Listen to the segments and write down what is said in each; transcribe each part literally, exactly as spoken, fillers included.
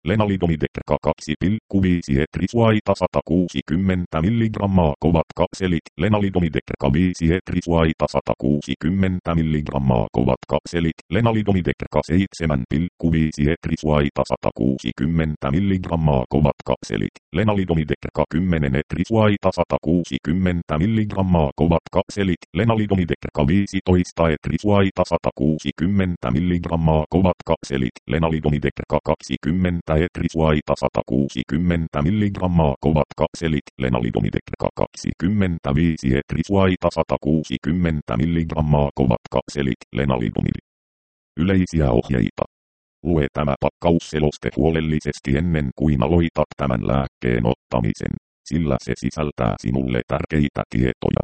Lenalidomidekka kaksi pilkku viisi etrisuaita sata kuusikymmentä milligrammaa kovat kapselit. Lenalidomidekka viisi etrisuaita sata kuusikymmentä milligrammaa kovat kapselit. Lenalidomidekka seitsemän pilkku viisi etrisuaita sata kuusikymmentä milligrammaa kovat kapselit. Lenalidomidekka kymmenen etrisuaita sata kuusikymmentä milligrammaa kovat kapselit. Lenalidomidekka viisitoista etrisuaita sata kuusikymmentä milligrammaa kovat kapselit. Lenalidomidekka kaksikymmentä etrisuaita sata kuusikymmentä milligrammaa kovat kapselit. Lenalidomidekka kaksikymmentäviisi etrisuaita sata kuusikymmentä milligrammaa kovat kapselit. Lenalidomid. Yleisiä ohjeita. Lue tämä pakkausseloste huolellisesti ennen kuin aloitat tämän lääkkeen ottamisen, sillä se sisältää sinulle tärkeitä tietoja.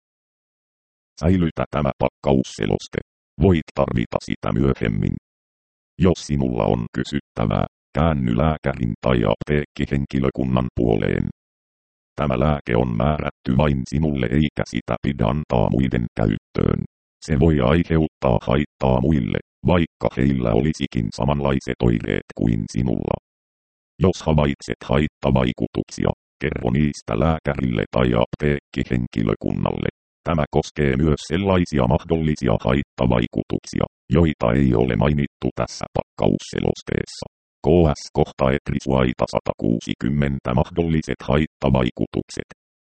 Säilytä tämä pakkausseloste. Voit tarvita sitä myöhemmin. Jos sinulla on kysyttävää, käänny lääkärin tai apteekkihenkilökunnan puoleen. Tämä lääke on määrätty vain sinulle eikä sitä pidä antaa muiden käyttöön. Se voi aiheuttaa haittaa muille, vaikka heillä olisikin samanlaiset oireet kuin sinulla. Jos havaitset haittavaikutuksia, kerro niistä lääkärille tai apteekkihenkilökunnalle. Tämä koskee myös sellaisia mahdollisia haittavaikutuksia, joita ei ole mainittu tässä pakkausselosteessa. K S kohta etrisuaita sata kuusikymmentä mahdolliset haittavaikutukset.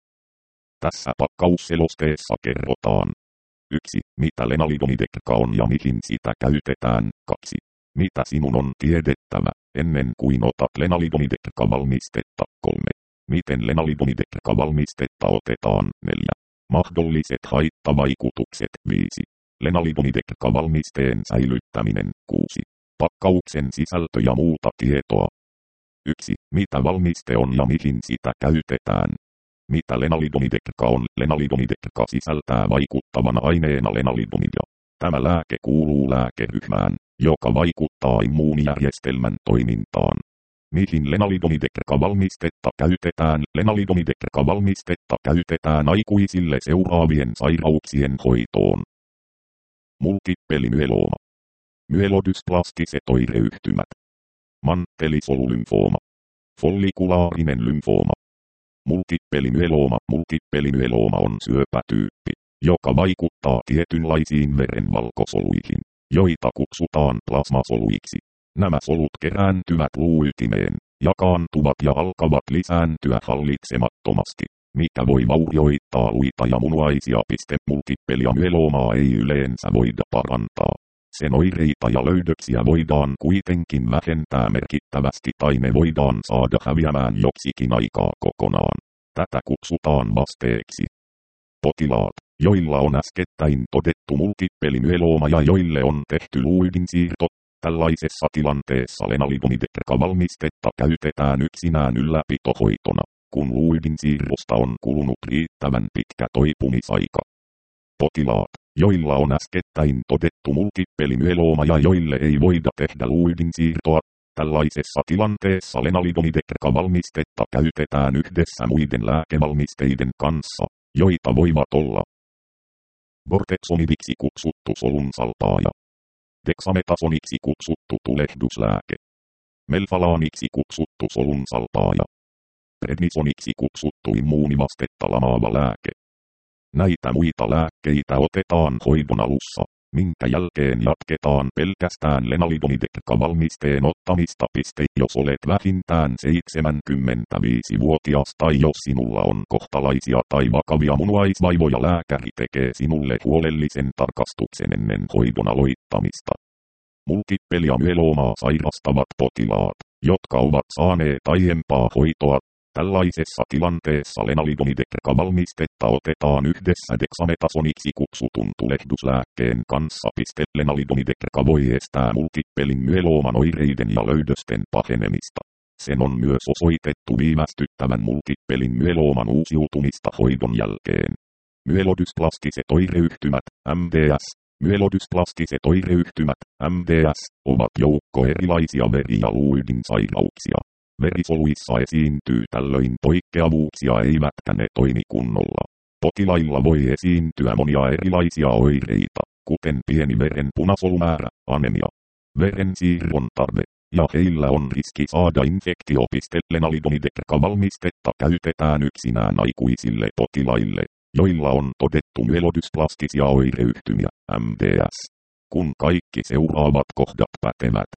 Tässä pakkausselosteessa kerrotaan. yksi. Mitä lenalidomidekka on ja mihin sitä käytetään. kaksi. Mitä sinun on tiedettävä, ennen kuin otat lenalidomidekka valmistetta. kolme. Miten lenalidomidekka valmistetta otetaan. neljä. Mahdolliset haittavaikutukset. viisi. Lenalidomidekka valmisteen säilyttäminen. kuusi. Pakkauksen sisältö ja muuta tietoa. yksi. Mitä valmiste on ja mihin sitä käytetään. Mitä lenalidomidekka on? Lenalidomidekka sisältää vaikuttavana aineena lenalidomidia. Tämä lääke kuuluu lääkeryhmään, joka vaikuttaa immuunijärjestelmän toimintaan. Mihin lenalidomidekka valmistetta käytetään? Lenalidomidekka valmistetta käytetään aikuisille seuraavien sairauksien hoitoon. Multipelimyelooma. Myelodysplastiset oireyhtymät. Mantelisolulymfooma. Follikulaarinen lymfooma. Multipelimyelooma. Multipelimyelooma on syöpätyyppi, joka vaikuttaa tietynlaisiin verenvalkosoluihin, joita kutsutaan plasmasoluiksi. Nämä solut kerääntyvät luuytimeen, jakaantuvat ja alkavat lisääntyä hallitsemattomasti, mikä voi vaurioittaa luita ja munuaisia. Multipelimyeloomaa ei yleensä voida parantaa. Sen oireita ja löydöksiä voidaan kuitenkin vähentää merkittävästi tai ne voidaan saada häviämään joksikin aikaa kokonaan. Tätä kutsutaan vasteeksi. Potilaat, joilla on äskettäin todettu multipelimyelooma ja joille on tehty luuydinsiirto, tällaisessa tilanteessa lenalidomidekka valmistetta käytetään yksinään ylläpitohoitona, kun luuydinsiirrosta on kulunut riittävän pitkä toipumisaika. Potilaat, joilla on äskettäin todettu multipelimyelooma ja joille ei voida tehdä luuydinsiirtoa, tällaisessa tilanteessa lenalidomidekka valmistetta käytetään yhdessä muiden lääkevalmisteiden kanssa, joita voivat olla bortezomibiksi kutsuttu solunsalpaaja, dexametasoniksi kutsuttu tulehduslääke, melfalaaniksi kutsuttu solunsalpaaja, prednisoniksi kutsuttu immuunivastetta lamaava lääke. Näitä muita lääkkeitä otetaan hoidon alussa, minkä jälkeen jatketaan pelkästään lenalidomidekka valmisteen ottamista. Piste, jos olet vähintään seitsemänkymmentäviisivuotias tai jos sinulla on kohtalaisia tai vakavia munuaisvaivoja, lääkäri tekee sinulle huolellisen tarkastuksen ennen hoidon aloittamista. Multipelimyeloomaa sairastavat potilaat, jotka ovat saaneet aiempaa hoitoa. Tällaisessa tilanteessa lenalidomidekka valmistetta otetaan yhdessä dexametasoniksi kutsutun tulehduslääkkeen kanssa. Lenalidomidekka voi estää multipelimyelooman oireiden ja löydösten pahenemista. Sen on myös osoitettu viivästyttävän multipelimyelooman uusiutumista hoidon jälkeen. Myelodysplastiset oireyhtymät, M D S. Myelodysplastiset oireyhtymät, M D S, ovat joukko erilaisia veri- ja luuydinsairauksia. Verisoluissa esiintyy tällöin poikkeavuuksia eivätkä ne toimi kunnolla. Potilailla voi esiintyä monia erilaisia oireita, kuten pieni veren punasolumäärä, anemia, verensiirron tarve, ja heillä on riski saada infektio. Lenalidomide-valmistetta käytetään yksinään aikuisille potilaille, joilla on todettu myelodysplastia oireyhtymiä, M D S. Kun kaikki seuraavat kohdat pätevät.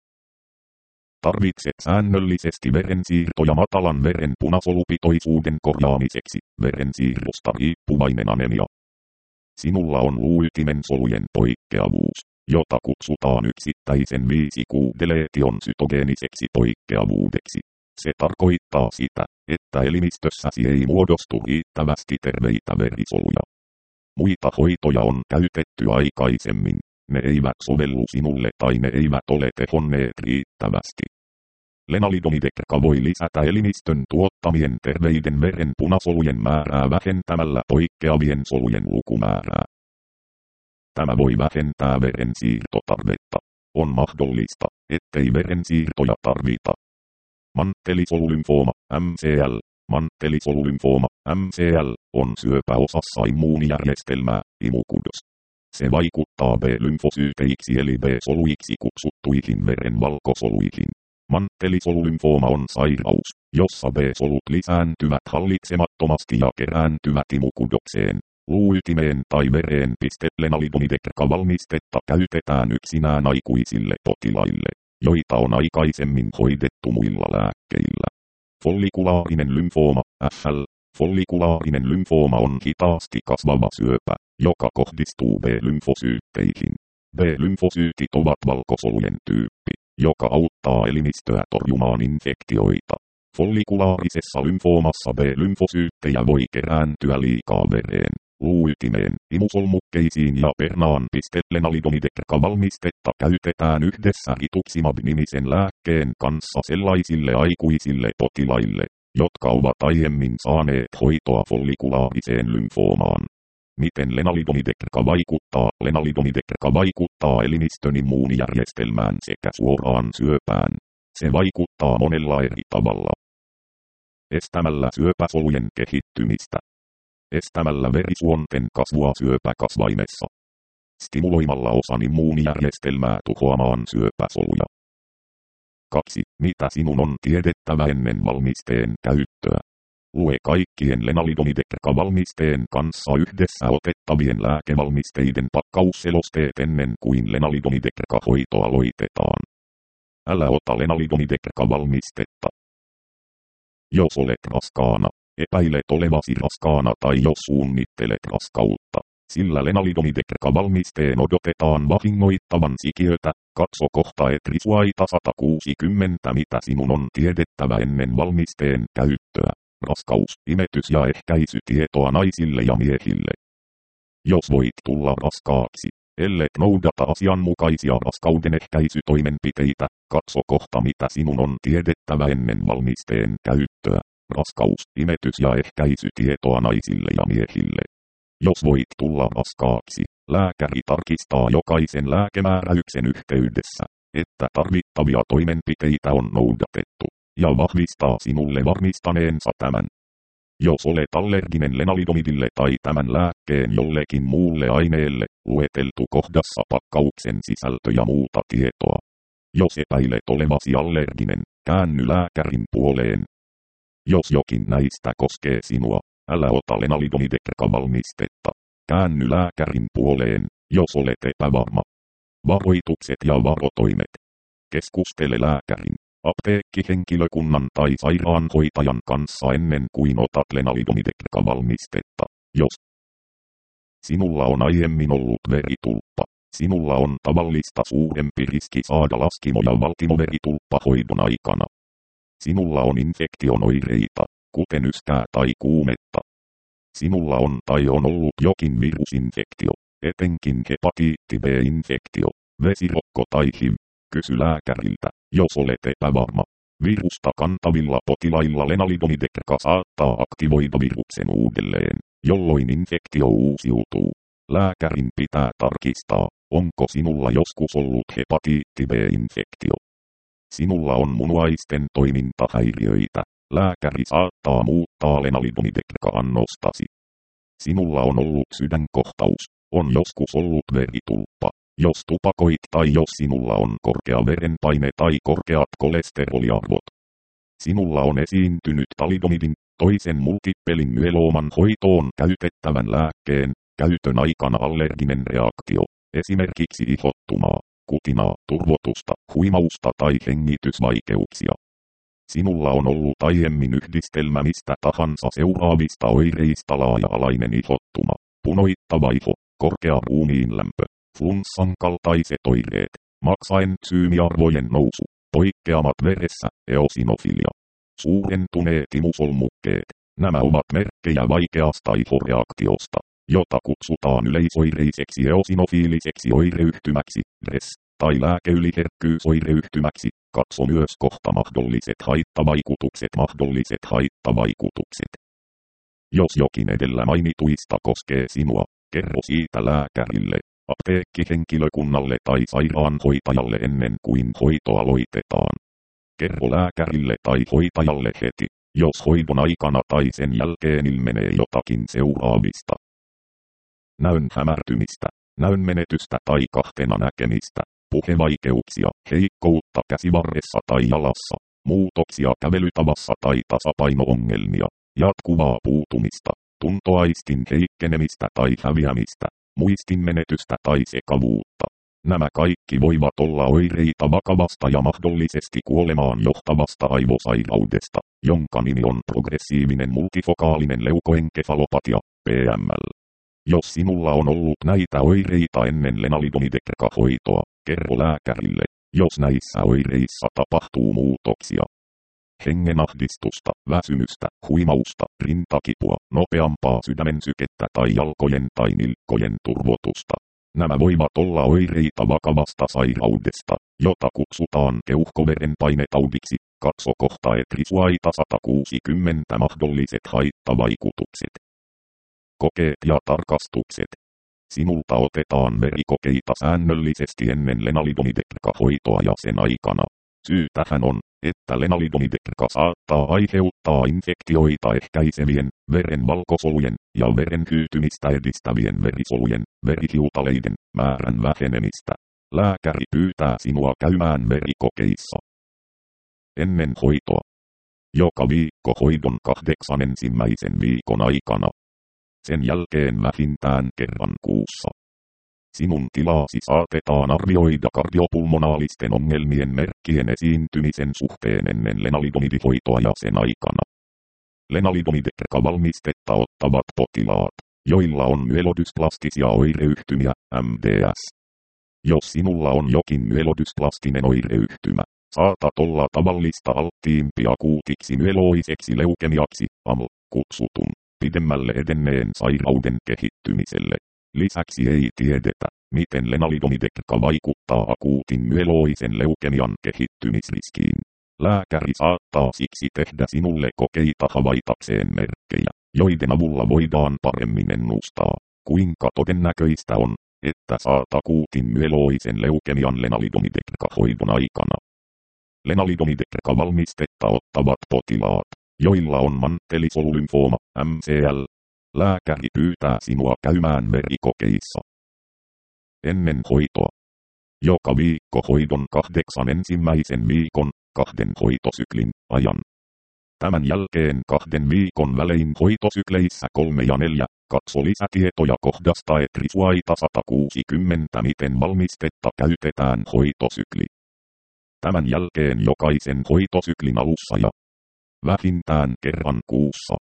Tarvitset säännöllisesti verensiirtoja matalan veren punasolupitoisuuden korjaamiseksi, verensiirrosta riippuvainen anemia. Sinulla on luuytimen solujen poikkeavuus, jota kutsutaan yksittäisen viisi Q-deleetion sytogeeniseksi poikkeavuudeksi. Se tarkoittaa sitä, että elimistössäsi ei muodostu riittävästi terveitä verisoluja. Muita hoitoja on käytetty aikaisemmin, ne eivät sovellu sinulle tai ne eivät ole tehonneet riittävästi. Lenalidomide voi lisätä elimistön tuottamien terveiden veren punasolujen määrää vähentämällä poikkeavien solujen lukumäärää. Tämä voi vähentää verensiirtotarvetta. On mahdollista, ettei verensiirtoja tarvita. Mantelisolulymfooma, M C L. Mantelisolulymfooma, M C L, on syöpäosassa immuunijärjestelmää, imukudos. Se vaikuttaa B-lymfosyyteiksi eli B-soluiksi kutsuttuihin verenvalkosoluihin. Mantelisolulymfooma on sairaus, jossa B-solut lisääntyvät hallitsemattomasti ja kerääntyvät imukudokseen, luuytimeen tai vereen. Lenalidomide-valmistetta käytetään yksinään aikuisille potilaille, joita on aikaisemmin hoidettu muilla lääkkeillä. Follikulaarinen lymfooma, F L. Follikulaarinen lymfooma on hitaasti kasvava syöpä, joka kohdistuu B-lymfosyytteihin. B-lymfosyytit ovat valkosolujen tyyppi, joka auttaa elimistöä torjumaan infektioita. Follikulaarisessa lymfoomassa B-lymfosyyttejä voi kerääntyä liikaa vereen, luuytimeen, imusolmukkeisiin ja pernaan. Lenalidomide-valmistetta käytetään yhdessä rituximab-nimisen lääkkeen kanssa sellaisille aikuisille potilaille, jotka ovat aiemmin saaneet hoitoa follikulaariseen lymfoomaan. Miten lenalidomide vaikuttaa? Lenalidomide vaikuttaa elimistön immuunijärjestelmään sekä suoraan syöpään. Se vaikuttaa monella eri tavalla. Estämällä syöpäsolujen kehittymistä. Estämällä verisuonten kasvua syöpäkasvaimessa. Stimuloimalla osan immuunijärjestelmää tuhoamaan syöpäsoluja. kaksi. Mitä sinun on tiedettävä ennen valmisteen käyttöä? Lue kaikkien lenalidomide-valmisteen kanssa yhdessä otettavien lääkevalmisteiden pakkausselosteet ennen kuin lenalidomide-hoito aloitetaan. Älä ota lenalidomide-valmistetta. Jos olet raskaana, epäilet olevasi raskaana tai jos suunnittelet raskautta, sillä lenalidomide-valmisteen odotetaan vahingoittavan sikiötä. Katso kohta etrisuaita sata kuusikymmentä. Mitä sinun on tiedettävä ennen valmisteen käyttöä? Raskaus, imetys ja ehkäisytietoa naisille ja miehille. Jos voit tulla raskaaksi, ellet noudata asianmukaisia raskauden ehkäisytoimenpiteitä, katso kohta mitä sinun on tiedettävä ennen valmisteen käyttöä. Raskaus, imetys ja ehkäisytietoa naisille ja miehille. Jos voit tulla raskaaksi, lääkäri tarkistaa jokaisen lääkemääräyksen yhteydessä, että tarvittavia toimenpiteitä on noudatettu, ja vahvistaa sinulle varmistaneensa tämän. Jos olet allerginen lenalidomidille tai tämän lääkkeen jollekin muulle aineelle, lueteltu kohdassa pakkauksen sisältö ja muuta tietoa. Jos epäilet olevasi allerginen, käänny lääkärin puoleen. Jos jokin näistä koskee sinua, älä ota lenalidomide-valmistetta. Käänny lääkärin puoleen, jos olet epävarma. Varoitukset ja varotoimet. Keskustele lääkärin, apteekkihenkilökunnan tai sairaanhoitajan kanssa ennen kuin otat lenalidomide-valmistetta. Jos sinulla on aiemmin ollut veritulppa, sinulla on tavallista suurempi riski saada laskimo- ja valtimoveritulppahoidon aikana. Sinulla on infektion oireita, kuten yskää tai kuumetta. Sinulla on tai on ollut jokin virusinfektio, etenkin hepatiitti B-infektio, vesirokko tai H I V. Kysy lääkäriltä, jos olet epävarma. Virusta kantavilla potilailla lenalidomide saattaa aktivoida viruksen uudelleen, jolloin infektio uusiutuu. Lääkärin pitää tarkistaa, onko sinulla joskus ollut hepatiitti B-infektio. Sinulla on munuaisten toimintahäiriöitä. Lääkäri saattaa muuttaa lenalidomide-annostasi. Sinulla on ollut sydänkohtaus, on joskus ollut veritulppa, Jos tupakoit tai jos sinulla on korkea verenpaine tai korkeat kolesteroliarvot. Sinulla on esiintynyt talidomidin, toisen multippelin myelooman hoitoon käytettävän lääkkeen, käytön aikana allerginen reaktio, esimerkiksi ihottumaa, kutinaa, turvotusta, huimausta tai hengitysvaikeuksia. Sinulla on ollut aiemmin yhdistelmä mistä tahansa seuraavista oireista laaja-alainen ihottuma, punoittava iho, korkea ruumiinlämpö, flunssan kaltaiset oireet, maksaentsyymiarvojen nousu, poikkeamat veressä, eosinofilia, suurentuneet imusolmukkeet. Nämä ovat merkkejä vaikeasta ihoreaktiosta, jota kutsutaan yleisoireiseksi eosinofiiliseksi oireyhtymäksi, D R E S, tai lääkeyliherkkyysoireyhtymäksi. Katso myös kohta mahdolliset haittavaikutukset mahdolliset haittavaikutukset. Jos jokin edellä mainituista koskee sinua, kerro siitä lääkärille, apteekkihenkilökunnalle tai sairaanhoitajalle ennen kuin hoito aloitetaan. Kerro lääkärille tai hoitajalle heti, jos hoidon aikana tai sen jälkeen ilmenee jotakin seuraavista. Näön hämärtymistä, näön menetystä tai kahtena näkemistä, puhevaikeuksia, heikkoutta käsivarressa tai jalassa, muutoksia kävelytavassa tai tasapaino-ongelmia, jatkuvaa puutumista, tuntoaistin heikkenemistä tai häviämistä, muistin menetystä tai sekavuutta. Nämä kaikki voivat olla oireita vakavasta ja mahdollisesti kuolemaan johtavasta aivosairaudesta, jonka nimi on progressiivinen multifokaalinen leukoenkefalopatia, P M L. Jos sinulla on ollut näitä oireita ennen lenalidomide-hoitoa, kerro lääkärille, jos näissä oireissa tapahtuu muutoksia. Hengenahdistusta, väsymystä, huimausta, rintakipua, nopeampaa sydämen sykettä tai jalkojen tai nilkkojen turvotusta. Nämä voivat olla oireita vakavasta sairaudesta, jota kutsutaan keuhkoverenpainetaudiksi. Katso kohta etrisuaita sata kuusikymmentä mahdolliset haittavaikutukset. Kokeet ja tarkastukset. Sinulta otetaan verikokeita säännöllisesti ennen lenalidomide-hoitoa ja sen aikana. Syy tähän on, että lenalidomide saattaa aiheuttaa infektioita ehkäisevien, veren valkosolujen ja veren hyytymistä edistävien verisolujen, verihiutaleiden määrän vähenemistä. Lääkäri pyytää sinua käymään verikokeissa ennen hoitoa. Joka viikko hoidon kahdeksan ensimmäisen viikon aikana. Sen jälkeen vähintään kerran kuussa. Sinun tilaasi saatetaan arvioida kardiopulmonaalisten ongelmien merkkien esiintymisen suhteen ennen lenalidomidihoitoa ja sen aikana. Lenalidomide-valmistetta ottavat potilaat, joilla on myelodysplastisia oireyhtymiä, M D S. Jos sinulla on jokin myelodysplastinen oireyhtymä, saatat olla tavallista alttiimpi akuutiksi myeloiseksi leukemiaksi, A M L, kutsutun, pidemmälle edenneen sairauden kehittymiselle. Lisäksi ei tiedetä, miten lenalidomide vaikuttaa akuutin myeloisen leukemian kehittymisriskiin. Lääkäri saattaa siksi tehdä sinulle kokeita havaitakseen merkkejä, joiden avulla voidaan paremmin ennustaa, kuinka todennäköistä on, että saat akuutin myeloisen leukemian lenalidomide-hoidon aikana. Lenalidomide-valmistetta ottavat potilaat, joilla on mantelisolulymfooma, M C L. Lääkäri pyytää sinua käymään verikokeissa ennen hoitoa. Joka viikko hoidon kahdeksan ensimmäisen viikon, kahden hoitosyklin ajan. Tämän jälkeen kahden viikon välein hoitosykleissä kolme ja neljä, katso lisätietoja kohdasta etrisuaita sata kuusikymmentä miten valmistetta käytetään hoitosykli. Tämän jälkeen jokaisen hoitosyklin alussa ja vähintään kerran kuussa.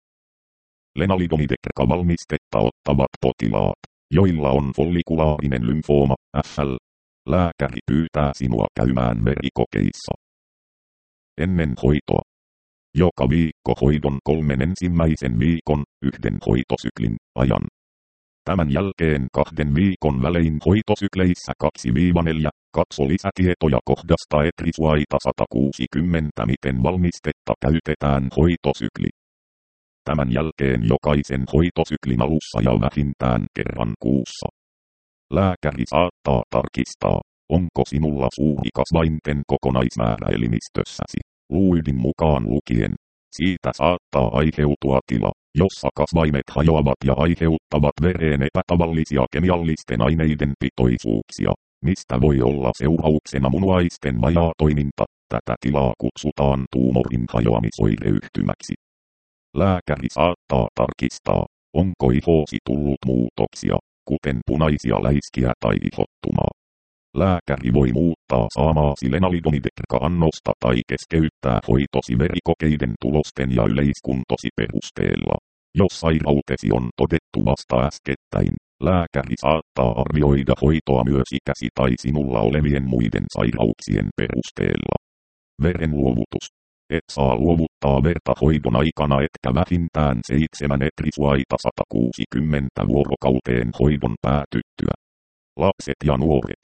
Lenalidomide-valmistetta ottavat potilaat, joilla on follikulaarinen lymfooma, F L. Lääkäri pyytää sinua käymään verikokeissa ennen hoitoa. Joka viikko hoidon kolmen ensimmäisen viikon, yhden hoitosyklin ajan. Tämän jälkeen kahden viikon välein hoitosykleissä kaksi neljä, katso lisätietoja kohdasta etrisuaita sata kuusikymmentä miten valmistetta käytetään hoitosykli. Tämän jälkeen jokaisen hoitosyklin alussa ja vähintään kerran kuussa. Lääkäri saattaa tarkistaa, onko sinulla suuhikasvainten kokonaismäärä elimistössäsi, fluidin mukaan lukien. Siitä saattaa aiheutua tila, jossa kasvaimet hajoavat ja aiheuttavat vereen epätavallisia kemiallisten aineiden pitoisuuksia, mistä voi olla seurauksena munuaisten vajaatoiminta. Tätä tilaa kutsutaan tuumorin hajoamisoireyhtymäksi. Lääkäri saattaa tarkistaa, onko ihoosi tullut muutoksia, kuten punaisia läiskiä tai ihottumaa. Lääkäri voi muuttaa saamaasi lenalidomidekka-annosta tai keskeyttää hoitosi verikokeiden tulosten ja yleiskuntosi perusteella. Jos sairautesi on todettu vasta äskettäin, lääkäri saattaa arvioida hoitoa myös ikäsi tai sinulla olevien muiden sairauksien perusteella. Verenluovutus. Et saa luovuttaa verta hoidon aikana etkä vähintään seitsemän etrisuaita sata kuusikymmentä vuorokauteen hoidon päätyttyä. Lapset ja nuoret.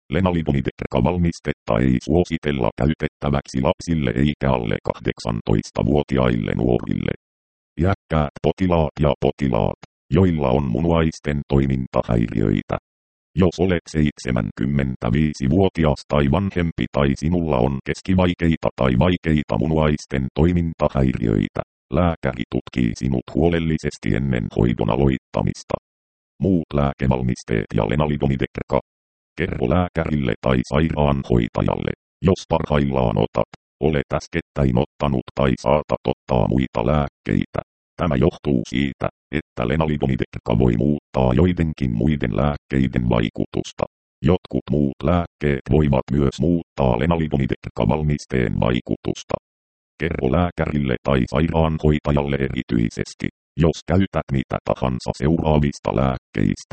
Lenalidomidekka-valmistetta ei suositella käytettäväksi lapsille eikä alle kahdeksantoistavuotiaille nuorille. Iäkkäät potilaat ja potilaat, joilla on munuaisten toimintahäiriöitä. Jos olet seitsemänkymmentäviisivuotias tai vanhempi tai sinulla on keskivaikeita tai vaikeita munuaisten toimintahäiriöitä, lääkäri tutkii sinut huolellisesti ennen hoidon aloittamista. Muut lääkevalmisteet ja lenalidomidekka. Kerro lääkärille tai sairaanhoitajalle, jos parhaillaan otat, olet äskettäin ottanut tai saatat ottaa muita lääkkeitä. Tämä johtuu siitä, että lenalidomidekka voi muuttaa joidenkin muiden lääkkeiden vaikutusta. Jotkut muut lääkkeet voivat myös muuttaa lenalidomidekka-valmisteen vaikutusta. Kerro lääkärille tai sairaanhoitajalle erityisesti, jos käytät mitä tahansa seuraavista lääkkeistä.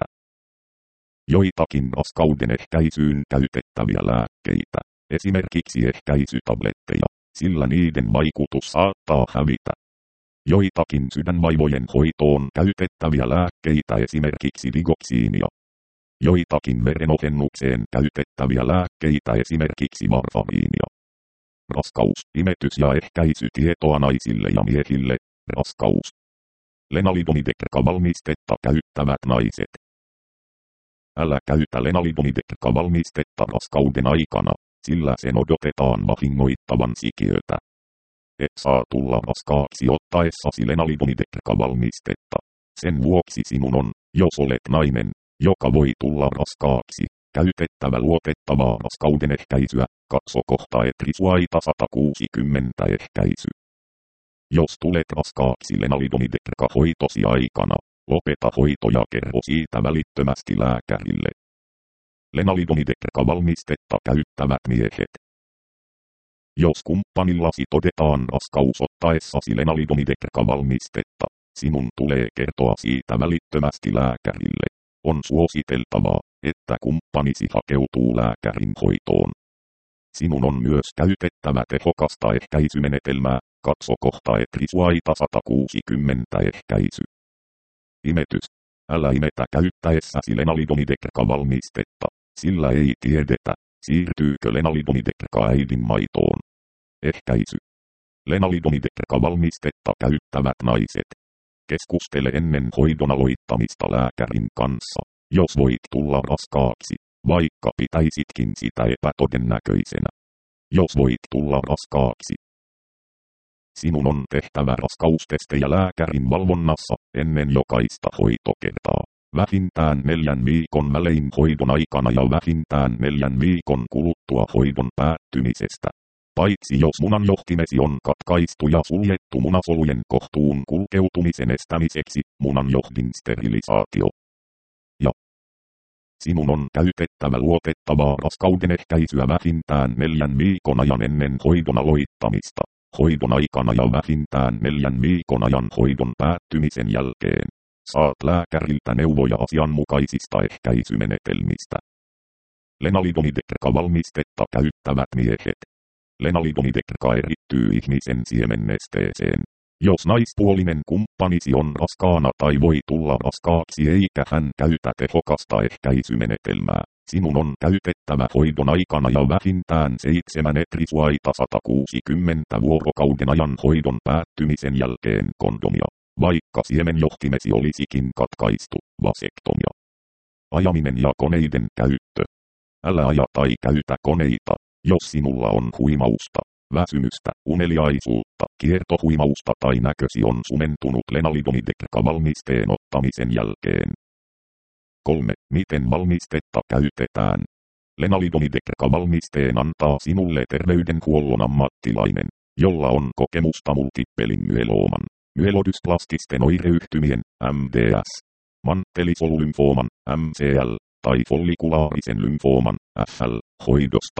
Joitakin raskauden ehkäisyyn käytettäviä lääkkeitä, esimerkiksi ehkäisytabletteja, sillä niiden vaikutus saattaa hävitä. Joitakin sydänvaivojen hoitoon käytettäviä lääkkeitä, esimerkiksi digoksiinia. Joitakin verenohennukseen käytettäviä lääkkeitä, esimerkiksi varfariinia. Raskaus, imetys ja ehkäisytietoa naisille ja miehille, raskaus. Lenalidomidekka-valmistetta käyttävät naiset. Älä käytä lenalidomidekka-valmistetta raskauden aikana, sillä sen odotetaan vahingoittavan sikiötä. Et saa tulla raskaaksi ottaessasi lenalidomidekka-valmistetta. Sen vuoksi sinun on, jos olet nainen, joka voi tulla raskaaksi, käytettävä luotettavaa raskauden ehkäisyä, katso kohta etrisuaita sata kuusikymmentä ehkäisy. Jos tulet raskaaksi lenalidomidekka-hoitosi aikana, lopeta hoito ja kerro siitä välittömästi lääkärille. Lenalidomidekka-valmistetta käyttävät miehet. Jos kumppanillasi todetaan raskaus ottaessasi lenalidomidekka-valmistetta, sinun tulee kertoa siitä välittömästi lääkärille. On suositeltavaa, että kumppanisi hakeutuu lääkärin hoitoon. Sinun on myös käytettävä tehokasta ehkäisymenetelmää, katso kohta etrisuaita sata kuusikymmentä ehkäisy. Imetys. Älä imetä käyttäessäsi lenalidomidekka-valmistetta, sillä ei tiedetä, siirtyykö lenalidomidekka äidin maitoon. Ehkäisy. Lenalidomidekka-valmistetta käyttävät naiset. Keskustele ennen hoidon aloittamista lääkärin kanssa, jos voit tulla raskaaksi, vaikka pitäisitkin sitä epätodennäköisenä. Jos voit tulla raskaaksi. Sinun on tehtävä raskaustestejä lääkärin valvonnassa ennen jokaista hoitokertaa. Vähintään neljän viikon välein hoidon aikana ja vähintään neljän viikon kuluttua hoidon päättymisestä. Paitsi jos munanjohtimesi on katkaistu ja suljettu munasolujen kohtuun kulkeutumisen estämiseksi, munanjohdin sterilisaatio. Ja sinun on käytettävä luotettavaa raskauden ehkäisyä vähintään neljän viikon ajan ennen hoidon aloittamista, hoidon aikana ja vähintään neljän viikon ajan hoidon päättymisen jälkeen. Saat lääkäriltä neuvoja asianmukaisista ehkäisymenetelmistä. Lenalidomidekka-valmistetta käyttävät miehet. Lenalidomidekka erittyy ihmisen siemennesteeseen. Jos naispuolinen kumppanisi on raskaana tai voi tulla raskaaksi eikä hän käytä tehokasta ehkäisymenetelmää, sinun on käytettävä hoidon aikana ja vähintään seitsemän etrisuaita sata kuusikymmentä vuorokauden ajan hoidon päättymisen jälkeen kondomia, vaikka siemenjohtimesi olisikin katkaistu, vasektomia. Ajaminen ja koneiden käyttö. Älä aja tai käytä koneita, jos sinulla on huimausta, väsymystä, uneliaisuutta, kiertohuimausta tai näkösi on sumentunut lenalidomidekka-valmisteen ottamisen jälkeen. kolme. Miten valmistetta käytetään? Lenalidomidekka-valmisteen antaa sinulle terveydenhuollon ammattilainen, jolla on kokemusta multippelin myelooman, myelodysplastisten oireyhtymien, M D S, mantelisolulymfooman, M C L, tai follikulaarisen lymfooman, F L, hoidosta.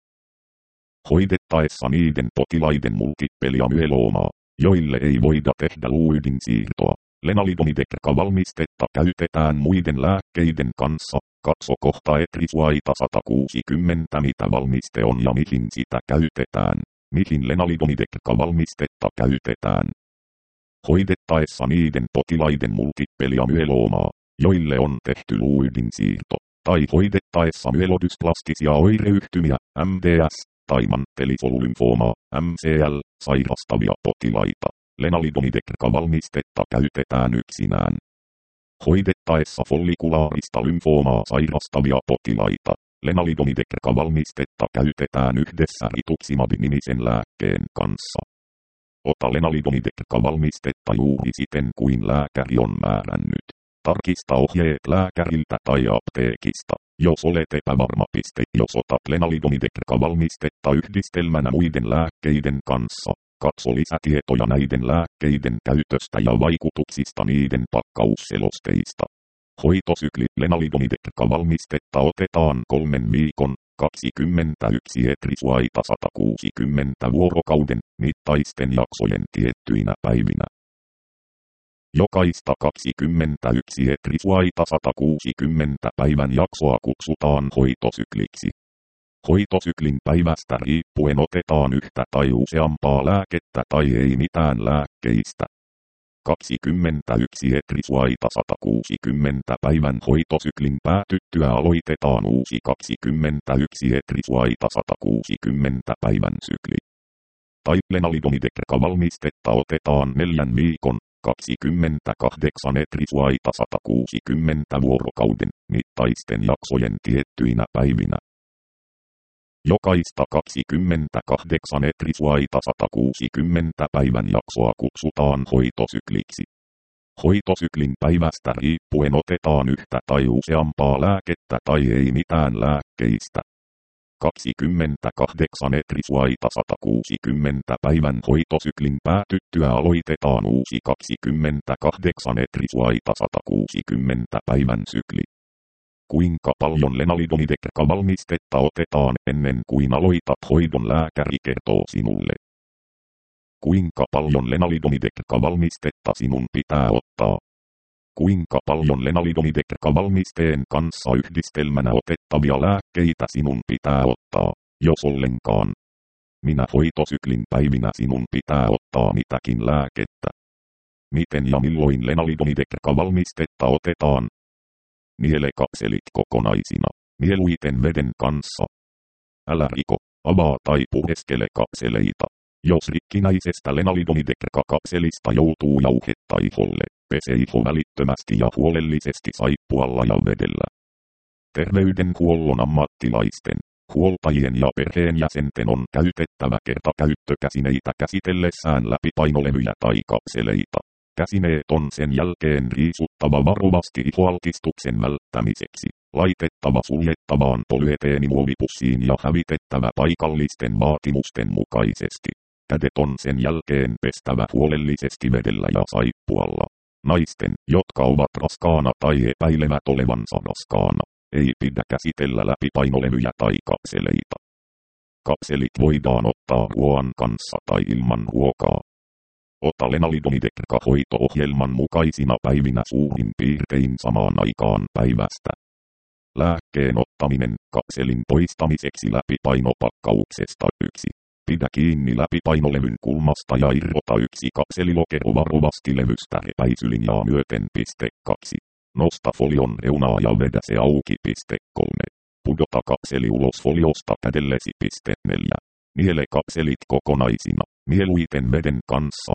Hoidettaessa niiden potilaiden multippelia myeloomaa, joille ei voida tehdä luuydinsiirtoa, lenalidomidekka-valmistetta käytetään muiden lääkkeiden kanssa. Katso kohta Etrisuaita sata kuusikymmentä mitä valmiste on ja mihin sitä käytetään, mihin lenalidomidekka-valmistetta käytetään. Hoidettaessa niiden potilaiden multippelia myeloomaa, joille on tehty luuydinsiirto, tai hoidettaessa myelodysplastisia oireyhtymiä, M D S, tai mantelisolulymfoomaa, M C L, sairastavia potilaita, lenalidomidekka-valmistetta käytetään yksinään. Hoidettaessa follikulaarista lymfoomaa sairastavia potilaita, lenalidomidekka-valmistetta käytetään yhdessä rituximab-nimisen lääkkeen kanssa. Ota lenalidomidekka-valmistetta juuri siten kuin lääkäri on määrännyt. Tarkista ohjeet lääkäriltä tai apteekista, jos olet epävarma. Jos otat lenalidomidekka-valmistetta yhdistelmänä muiden lääkkeiden kanssa, katso lisätietoja näiden lääkkeiden käytöstä ja vaikutuksista niiden pakkausselosteista. Hoitosykli lenalidomidekka-valmistetta otetaan kolmen viikon, kaksikymmentäyksi Etrisuaita sata kuusikymmentä vuorokauden, mittaisten jaksojen tiettyinä päivinä. Jokaista kaksikymmentäyksi Etrisuaita sata kuusikymmentä päivän jaksoa kutsutaan hoitosykliksi. Hoitosyklin päivästä riippuen otetaan yhtä tai useampaa lääkettä tai ei mitään lääkkeistä. kaksikymmentäyksi Etrisuaita sata kuusikymmentä päivän hoitosyklin päätyttyä aloitetaan uusi kaksikymmentäyksi Etrisuaita sata kuusikymmentä päivän sykli. Tai lenalidomidekka-valmistetta otetaan neljän viikon, kaksikymmentäkahdeksan Etrisuaita sata kuusikymmentä vuorokauden, mittaisten jaksojen tiettyinä päivinä. Jokaista kaksikymmentäkahdeksan Etrisuaita sata kuusikymmentä päivän jaksoa kutsutaan hoitosykliksi. Hoitosyklin päivästä riippuen otetaan yhtä tai useampaa lääkettä tai ei mitään lääkkeistä. kaksikymmentäkahdeksan Etrisuaita sata kuusikymmentä päivän hoitosyklin päätyttyä aloitetaan uusi kaksikymmentäkahdeksan Etrisuaita sata kuusikymmentä päivän sykli. Kuinka paljon lenalidomidekka-valmistetta otetaan ennen kuin aloitat hoidon, lääkäri kertoo sinulle. Kuinka paljon lenalidomidekka-valmistetta sinun pitää ottaa? Kuinka paljon lenalidomidekka-valmisteen kanssa yhdistelmänä otettavia lääkkeitä sinun pitää ottaa, jos ollenkaan? Minä hoitosyklin päivinä sinun pitää ottaa mitäkin lääkettä? Miten ja milloin lenalidomidekka-valmistetta otetaan? Niele kapselit kokonaisina, mieluiten veden kanssa. Älä riko, avaa tai pureskele kapseleita. Jos rikkinäisestä lenalidomidekka-kapselista joutuu jauhetta iholle, pese iho välittömästi ja huolellisesti saippualla ja vedellä. Terveydenhuollon ammattilaisten, huoltajien ja perheenjäsenten on käytettävä kertakäyttökäsineitä käsitellessään läpipainolevyjä tai kapseleita. Käsineet on sen jälkeen riisuttava varovasti ihoaltistuksen välttämiseksi, laitettava suljettavaan polyeteenimuovipussiin ja hävitettävä paikallisten vaatimusten mukaisesti. Kädet on sen jälkeen pestävä huolellisesti vedellä ja saippualla. Naisten, jotka ovat raskaana tai epäilevät olevansa raskaana, ei pidä käsitellä läpipainolevyjä tai kapseleita. Kapselit voidaan ottaa ruoan kanssa tai ilman ruokaa. Ota lenalidomidekka-hoito-ohjelman mukaisina päivinä suurin piirtein samaan aikaan päivästä. Lääkkeen ottaminen kapselin poistamiseksi läpipainopakkauksesta yksi. Pidä kiinni läpipainolevyn kulmasta ja irrota yksi kapselilokero varovasti levystä repäisylinjaa myöten. kaksi. Nosta folion reunaa ja vedä se auki. kolme. Pudota kapseli ulos foliosta kädellesi. neljä. Niele kapselit kokonaisina, mieluiten veden kanssa.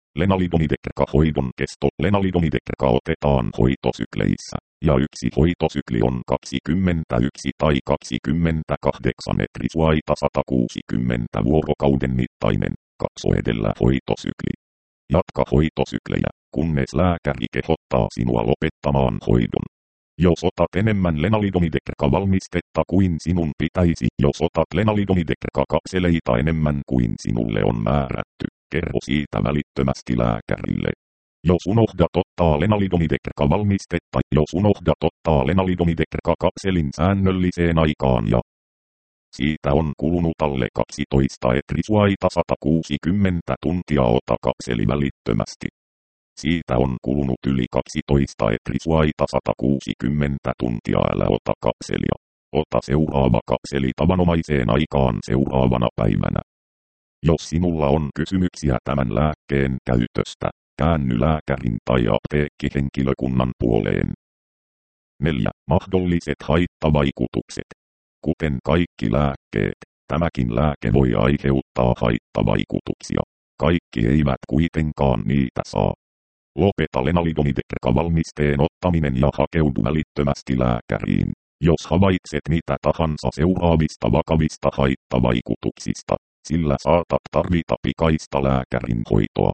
Lenalidomidekka-hoidon kesto. Lenalidomidekka otetaan hoitosykleissä, ja yksi hoitosykli on kaksikymmentäyksi tai kaksikymmentäkahdeksan Etrisuaita sata kuusikymmentä vuorokauden mittainen. Katso edellä hoitosykli. Jatka hoitosyklejä, kunnes lääkäri kehottaa sinua lopettamaan hoidon. Jos otat enemmän lenalidomidekka-valmistetta kuin sinun pitäisi, jos otat lenalidomidekka-kapseleita enemmän kuin sinulle on määrätty, kerro siitä välittömästi lääkärille. Jos unohdat ottaa lenalidomidekka-valmistetta, jos unohdat ottaa lenalidomidekka-kapselin säännölliseen aikaan ja siitä on kulunut alle kaksitoista etrisuaita sata kuusikymmentä tuntia, ota kapseli välittömästi. Siitä on kulunut yli kaksitoista etrisuaita sata kuusikymmentä tuntia, älä ota kapselia. Ota seuraava kapseli tavanomaiseen aikaan seuraavana päivänä. Jos sinulla on kysymyksiä tämän lääkkeen käytöstä, käänny lääkärin tai apteekkihenkilökunnan puoleen. neljä. Mahdolliset haittavaikutukset. Kuten kaikki lääkkeet, tämäkin lääke voi aiheuttaa haittavaikutuksia. Kaikki eivät kuitenkaan niitä saa. Lopeta lenalidomidekka-valmisteen ottaminen ja hakeudu välittömästi lääkäriin, jos havaitset mitä tahansa seuraavista vakavista haittavaikutuksista, sillä saatat tarvita pikaista lääkärin hoitoa.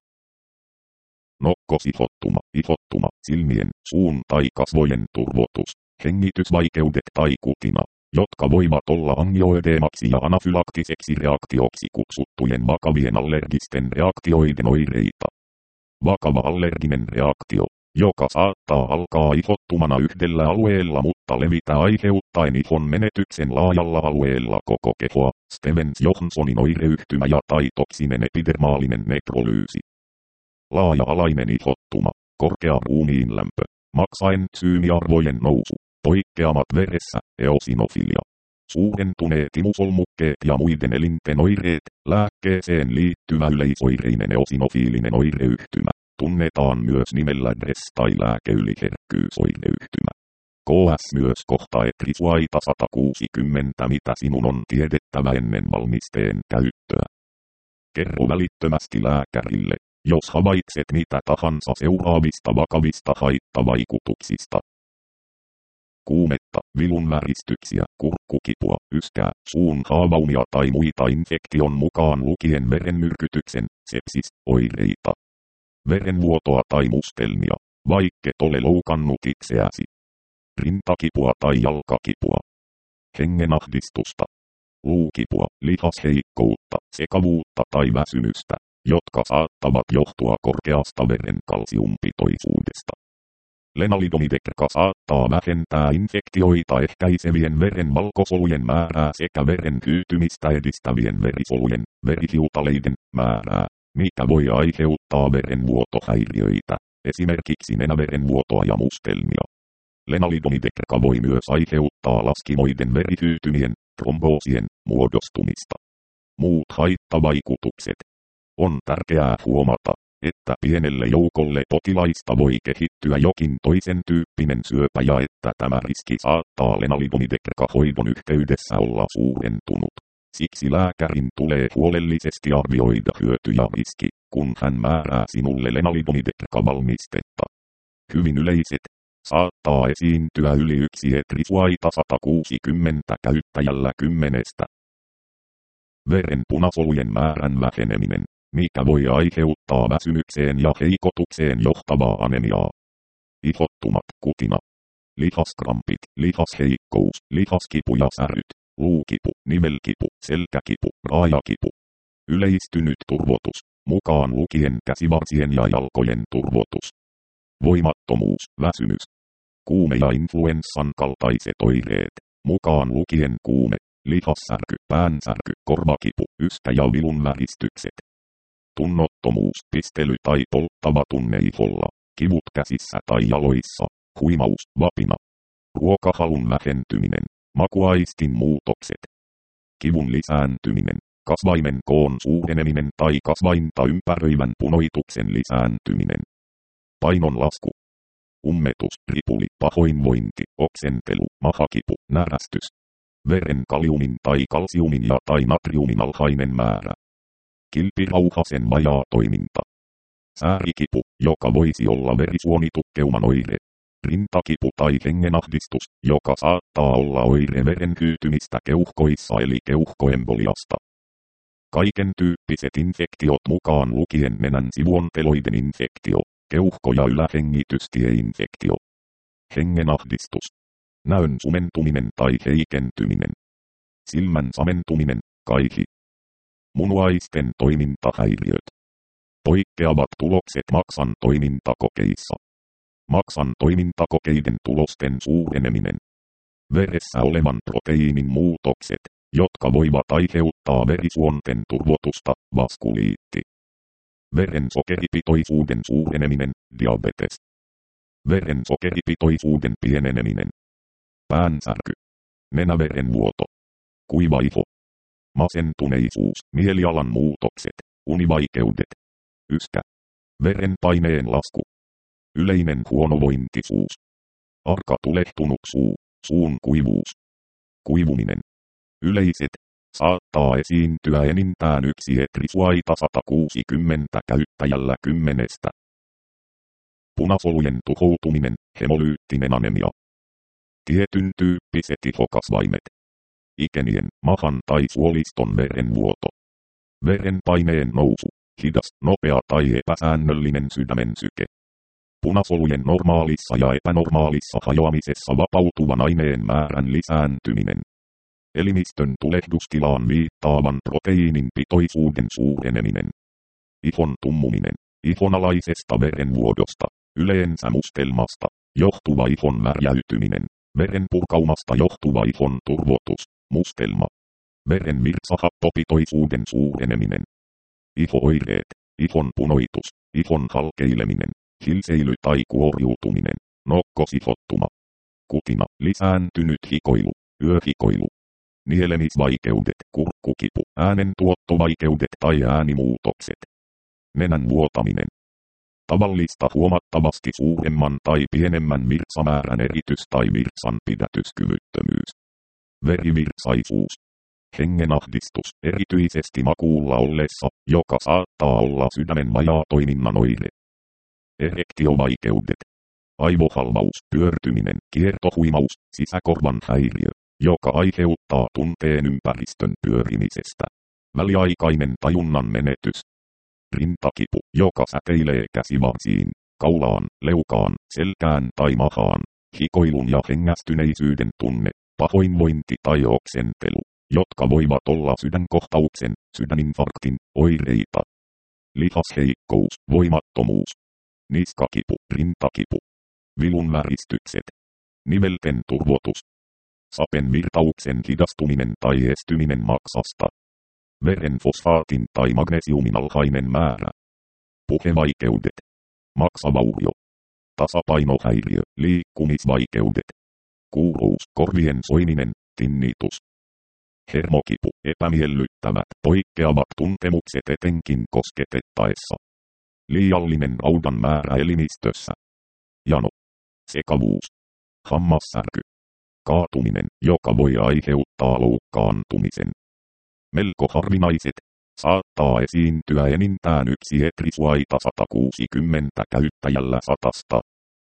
Nokkosihottuma, ihottuma, silmien, suun tai kasvojen turvotus, hengitysvaikeudet tai kutina, jotka voivat olla angioödeemaksi ja anafylaktiseksi reaktioksi kutsuttujen vakavien allergisten reaktioiden oireita. Vakava allerginen reaktio, joka saattaa alkaa ihottumana yhdellä alueella mutta levitä aiheuttaen ihon menetyksen laajalla alueella koko kehoa, Stevens-Johnsonin oireyhtymä ja tai toksinen epidermaalinen nekrolyysi. Laaja-alainen ihottuma, korkea ruumiin lämpö, maksaentsyymiarvojen nousu, poikkeamat veressä, eosinofilia. Suurentuneet imusolmukkeet ja muiden elinten oireet, lääkkeeseen liittyvä yleisoireinen eosinofiilinen oireyhtymä, tunnetaan myös nimellä D R E S tai lääkeyliherkkyysoireyhtymä. K S myös kohta etrisuaita sata kuusikymmentä, mitä sinun on tiedettävä ennen valmisteen käyttöä. Kerro välittömästi lääkärille, jos havaitset mitä tahansa seuraavista vakavista haittavaikutuksista. Kuumetta, vilunväristyksiä, kurkkukipua, yskää, suun haavaumia tai muita infektion mukaan lukien verenmyrkytyksen, sepsis, oireita. Verenvuotoa tai mustelmia, vaikket ole loukannut itseäsi. Rintakipua tai jalkakipua. Hengenahdistusta. Luukipua, lihasheikkoutta, sekavuutta tai väsymystä, jotka saattavat johtua korkeasta veren kalsiumpitoisuudesta. Lenalidomidekka saattaa vähentää infektioita ehkäisevien veren valkosolujen määrää sekä veren hyytymistä edistävien verisolujen, verihiutaleiden, määrää, mikä voi aiheuttaa verenvuotohäiriöitä, esimerkiksi nenäverenvuotoa ja mustelmia. Lenalidomidekka voi myös aiheuttaa laskimoiden verihyytymien, tromboosien, muodostumista. Muut haittavaikutukset. On tärkeää huomata, että pienelle joukolle potilaista voi kehittyä jokin toisen tyyppinen syöpä ja että tämä riski saattaa lenalidomidekka-hoidon yhteydessä olla suurentunut. Siksi lääkärin tulee huolellisesti arvioida hyöty ja riski, kun hän määrää sinulle lenalidomidekka-valmistetta. Hyvin yleiset. Saattaa esiintyä yli yksi etrisuaita sata kuusikymmentä käyttäjällä kymmenestä. Veren punasolujen määrän väheneminen, mikä voi aiheuttaa väsymykseen ja heikotukseen johtavaa anemiaa. Ihottumat, kutina, lihaskrampit, lihasheikkous, lihaskipu ja säryt, luukipu, nivelkipu, selkäkipu, raajakipu. Yleistynyt turvotus, mukaan lukien käsivarsien ja jalkojen turvotus. Voimattomuus, väsymys. Kuume ja influenssan kaltaiset oireet, mukaan lukien kuume, lihassärky, päänsärky, korvakipu, yskä ja vilunväristykset. Tunnottomuus, pistely tai polttava tunne iholla, kivut käsissä tai jaloissa, huimaus, vapina. Ruokahalun vähentyminen, makuaistin muutokset. Kivun lisääntyminen, kasvaimen koon suureneminen tai kasvainta ympäröivän punoituksen lisääntyminen. Painon lasku. Ummetus, ripuli, pahoinvointi, oksentelu, mahakipu, närästys. Veren kaliumin tai kalsiumin ja tai natriumin alhainen määrä. Kilpirauhasen vajaa toiminta. Säärikipu, joka voisi olla verisuonitukkeuman oire. Rintakipu tai hengenahdistus, joka saattaa olla oire veren hyytymistä keuhkoissa eli keuhkoemboliasta. Kaiken tyyppiset infektiot mukaan lukien nenän sivuonteloiden infektio, keuhko- ja ylähengitystieinfektio. hengenahdistus, näön sumentuminen tai heikentyminen, silmän samentuminen, kaihi, munuaisten toimintahäiriöt. Poikkeavat tulokset maksan toimintakokeissa. Maksan toimintakokeiden tulosten suureneminen. Veressä olevan proteiinin muutokset, jotka voivat aiheuttaa verisuonten turvotusta, vaskuliitti. Veren sokeripitoisuuden suureneminen, diabetes. Veren sokeripitoisuuden pieneneminen. Päänsärky. Nenäverenvuoto. Kuiva iho. Masentuneisuus, mielialan muutokset, univaikeudet. Yskä. Verenpaineen lasku. Yleinen huonovointisuus. Arka tulehtunut suu, suun kuivuus. Kuivuminen. Yleiset. Saattaa esiintyä enintään yksi etrisuaita sata kuusikymmentä käyttäjällä kymmenestä. Punasolujen tuhoutuminen, hemolyyttinen anemia. Tietyn tyyppiset ihokasvaimet. Ikenien, mahan tai suoliston verenvuoto. Verenpaineen nousu, hidas, nopea tai epäsäännöllinen sydämen syke. Punasolujen normaalissa ja epänormaalissa hajoamisessa vapautuvan aineen määrän lisääntyminen. Elimistön tulehdustilaan viittaavan proteiinin pitoisuuden suureneminen. Ihon tummuminen, ihonalaisesta verenvuodosta, yleensä mustelmasta, johtuva ihon värjäytyminen, verenpurkaumasta johtuva ihon turvotus, mustelma. Veren virtsahappopitoisuuden suureneminen. Iho-oireet, ihon punoitus, ihon halkeileminen, hilseily tai kuoriutuminen, nokkosihottuma. Kutina, lisääntynyt hikoilu, yöhikoilu. Nielemisvaikeudet, kurkkukipu, äänentuottovaikeudet tai äänimuutokset. Nenän vuotaminen. Tavallista huomattavasti suuremman tai pienemmän virtsamäärän eritys tai virtsan pidätyskyvyttömyys. Verivirtsaisuus. Hengenahdistus, erityisesti makuulla ollessa, joka saattaa olla sydämen vajaatoiminnan oire. Erektiovaikeudet. Aivohalvaus, pyörtyminen, kiertohuimaus, sisäkorvan häiriö, joka aiheuttaa tunteen ympäristön pyörimisestä. Väliaikainen tajunnan menetys. Rintakipu, joka säteilee käsivarsiin, kaulaan, leukaan, selkään tai mahaan. Hikoilun ja hengästyneisyyden tunne, pahoinvointi tai oksentelu, jotka voivat olla sydänkohtauksen, sydäninfarktin, oireita. Lihasheikkous, voimattomuus. Niskakipu, rintakipu. Vilun väristykset. Nivelten turvotus. Sapen virtauksen hidastuminen tai estyminen maksasta. Veren fosfaatin tai magnesiumin alhainen määrä. Puhevaikeudet. Maksavaurio. Tasapainohäiriö, liikkumisvaikeudet. Kuuruus, korvien soiminen, tinnitus. Hermokipu, epämiellyttävät, poikkeavat tuntemukset etenkin kosketettaessa. Liiallinen raudan määrä elimistössä. Jano. Sekavuus. Hammassärky. Kaatuminen, joka voi aiheuttaa loukkaantumisen. Melko harvinaiset. Saattaa esiintyä enintään yksi etrisuaita sata kuusikymmentä käyttäjällä satasta.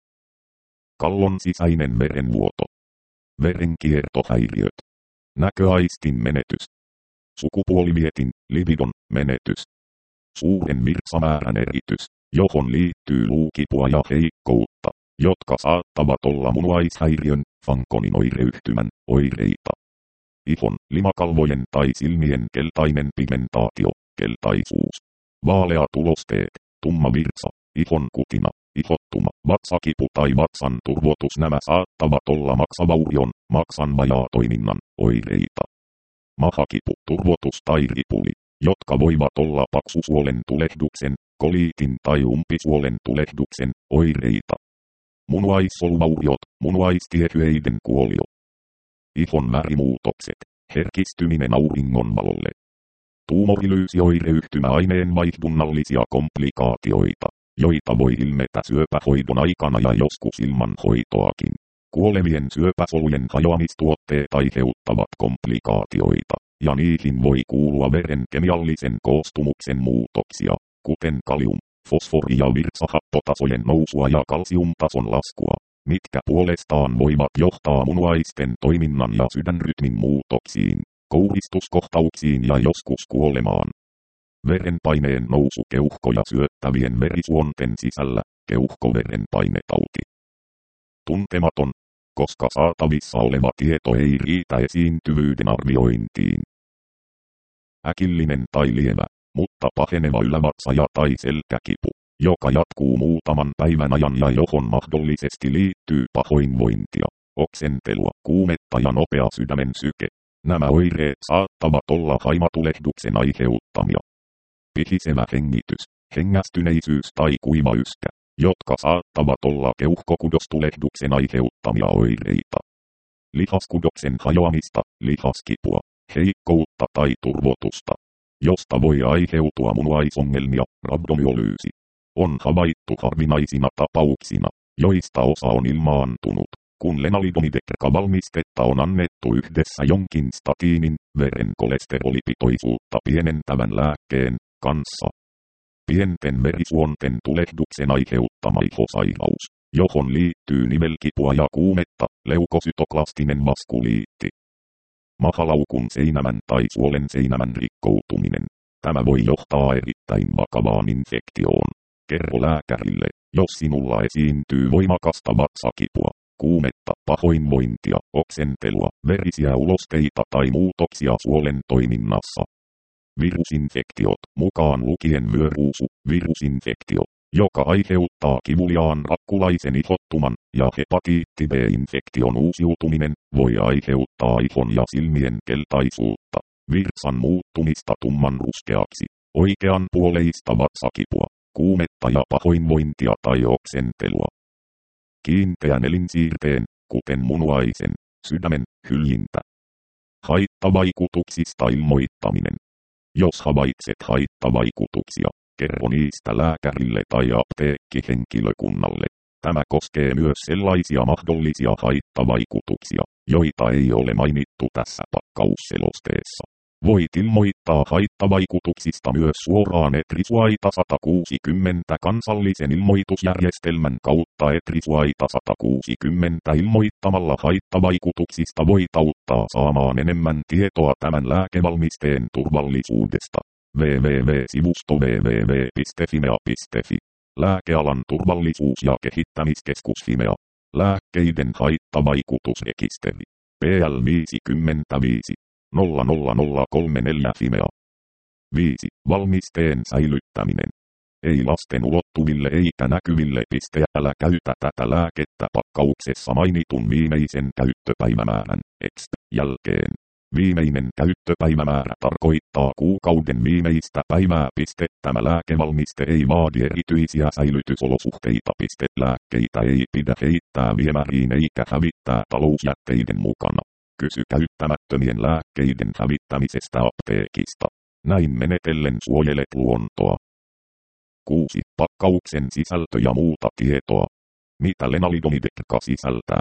Kallon sisäinen verenvuoto. Verenkiertohäiriöt. Näköaistin menetys. Sukupuolivietin, lividon, menetys. Suuren virtsamäärän eritys, johon liittyy luukipua ja heikkoutta, jotka saattavat olla munuaishäiriön, Fanconin oireyhtymän, oireita. Ihon, limakalvojen tai silmien keltainen pigmentaatio, keltaisuus. Vaalea tulosteet, tumma virtsa, ihon kutina, ihottuma, vatsakipu tai vatsan turvotus. Nämä saattavat olla maksavaurion, maksan vajaatoiminnan, oireita. Mahakipu, turvotus tai ripuli, jotka voivat olla paksusuolen tulehduksen, koliitin tai umpisuolen tulehduksen, oireita. Munuaissoluvauriot, munuaistiehyöiden kuolio. Ihon värimuutokset, herkistyminen auringonvalolle. Tuumorilyysioireyhtymä aineen vaihdunnallisia komplikaatioita, joita voi ilmetä syöpähoidon aikana ja joskus ilman hoitoakin. Kuolevien syöpäsolujen hajoamistuotteet aiheuttavat komplikaatioita, ja niihin voi kuulua veren kemiallisen koostumuksen muutoksia, kuten kalium, fosfori- ja virtsahappotasojen nousua ja kalsiumtason laskua, mitkä puolestaan voivat johtaa munuaisten toiminnan ja sydänrytmin muutoksiin, kouhistuskohtauksiin ja joskus kuolemaan. Verenpaineen nousu keuhkoja syöttävien verisuonten sisällä, keuhkoverenpainetauti. tuntematon, koska saatavissa oleva tieto ei riitä esiintyvyyden arviointiin. Äkillinen tai lievä, mutta paheneva ylävatsa ja tai selkäkipu, joka jatkuu muutaman päivän ajan ja johon mahdollisesti liittyy pahoinvointia, oksentelua, kuumetta ja nopea sydämen syke. Nämä oireet saattavat olla haimatulehduksen aiheuttamia. Pihisevä hengitys, hengästyneisyys tai kuiva yskä, jotka saattavat olla keuhkokudostulehduksen aiheuttamia oireita. Lihaskudoksen hajoamista, lihaskipua, heikkoutta tai turvotusta, josta voi aiheutua munuaisongelmia, rabdomyolyysi, on havaittu harvinaisina tapauksina, joista osa on ilmaantunut, kun lenalidomide-valmistetta on annettu yhdessä jonkin statiinin, veren kolesterolipitoisuutta pienentävän lääkkeen, kanssa. Pienten verisuonten tulehduksen aiheuttama ihosairaus, johon liittyy nivelkipua ja kuumetta, leukosytoklastinen vaskuliitti. Mahalaukun seinämän tai suolen seinämän rikkoutuminen. Tämä voi johtaa erittäin vakavaan infektioon. Kerro lääkärille, jos sinulla esiintyy voimakasta vatsakipua, kuumetta, pahoinvointia, oksentelua, verisiä ulosteita tai muutoksia suolen toiminnassa. Virusinfektiot, mukaan lukien vyöruusu, virusinfektio, joka aiheuttaa kivuliaan rakkulaisen ihottuman, ja hepatiitti B-infektion uusiutuminen, voi aiheuttaa ihon ja silmien keltaisuutta, virtsan muuttumista tumman ruskeaksi, oikeanpuoleista vatsakipua, kuumetta ja pahoinvointia tai oksentelua. Kiinteän elinsiirteen, kuten munuaisen, sydämen, hyljintä. Haittavaikutuksista ilmoittaminen. Jos havaitset haittavaikutuksia, kerro niistä lääkärille tai apteekkihenkilökunnalle. Tämä koskee myös sellaisia mahdollisia haittavaikutuksia, joita ei ole mainittu tässä pakkausselosteessa. Voit ilmoittaa haittavaikutuksista myös suoraan Etrisuaita sata kuusikymmentä kansallisen ilmoitusjärjestelmän kautta. Etrisuaita sata kuusikymmentä ilmoittamalla haittavaikutuksista voit auttaa saamaan enemmän tietoa tämän lääkevalmisteen turvallisuudesta. www-sivusto www piste fimea piste fi. Lääkealan turvallisuus- ja kehittämiskeskus Fimea. Lääkkeiden haittavaikutusrekisteri. P L viisikymmentäviisi nolla nolla nolla kolme neljä Fimea. viisi. Valmisteen säilyttäminen. Ei lasten ulottuville eikä näkyville. Piste. Älä käytä tätä lääkettä pakkauksessa mainitun viimeisen käyttöpäivämäärän X jälkeen. Viimeinen käyttöpäivämäärä tarkoittaa kuukauden viimeistä päivää. Piste. Tämä lääkevalmiste ei vaadi erityisiä säilytysolosuhteita. Piste. Lääkkeitä ei pidä heittää viemäriin eikä hävittää talousjätteiden mukana. Kysy käyttämättömien lääkkeiden hävittämisestä apteekista. Näin menetellen suojelet luontoa. kuusi. Pakkauksen sisältö ja muuta tietoa. Mitä lenalidomide-K sisältää?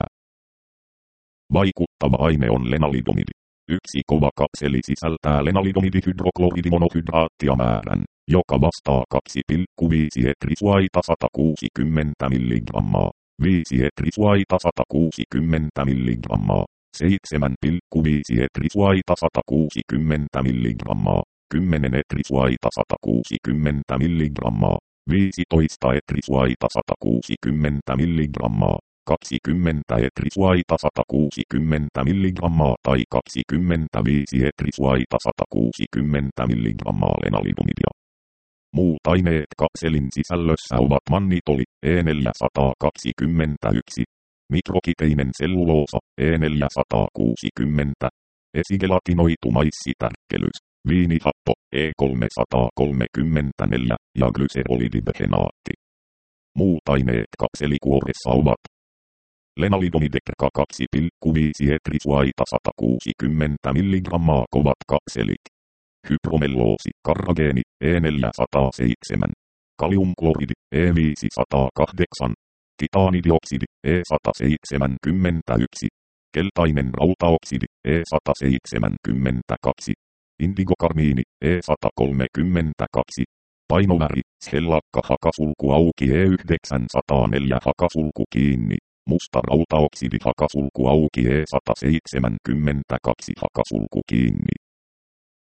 Vaikuttava aine on lenalidomidi. Yksi kova kapseli sisältää lenalidomidihydrokloriidimonohydraattia määrän, joka vastaa kaksi pilkku viisi etrisuaita sata kuusikymmentä milligrammaa, viisi etrisuaita sata kuusikymmentä milligrammaa, seitsemän pilkku viisi etrisuaita sata kuusikymmentä milligrammaa, kymmenen etrisuaita sata kuusikymmentä milligrammaa, viisitoista etrisuaita sata kuusikymmentä milligrammaa, kaksikymmentä etrisuaita sata kuusikymmentä milligrammaa tai kaksikymmentäviisi etrisuaita sata kuusikymmentä milligrammaa lenalidomidia. Muut aineet kapselin sisällössä ovat mannitoli, E neljäsataakaksikymmentäyksi, mikrokiteinen selluloosa, E neljäsataakuusikymmentä, esigelatinoitu maissitärkkelys, viinihappo, E kolmesataakolmekymmentäneljä ja glyserolidibhenaatti. Muut aineet kapselikuoressa ovat lenalidomide-K kaksi pilkku viisi etrisuaita sata kuusikymmentä milligrammaa kovat kapselit. Hypromelloosi, karrageeni, E neljäsataaseitsemän. Kaliumkloridi, E viisisataakahdeksan. Titaanidioksidi, E sata seitsemänkymmentäyksi. Keltainen rautaoksidi, E sata seitsemänkymmentäkaksi. Indigokarmiini, E sata kolmekymmentäkaksi. Painoväri, Schellakka hakasulku auki E yhdeksänsataaneljä hakasulku kiinni. Musta rautaoksidi hakasulku auki E sata seitsemänkymmentäkaksi hakasulku kiinni.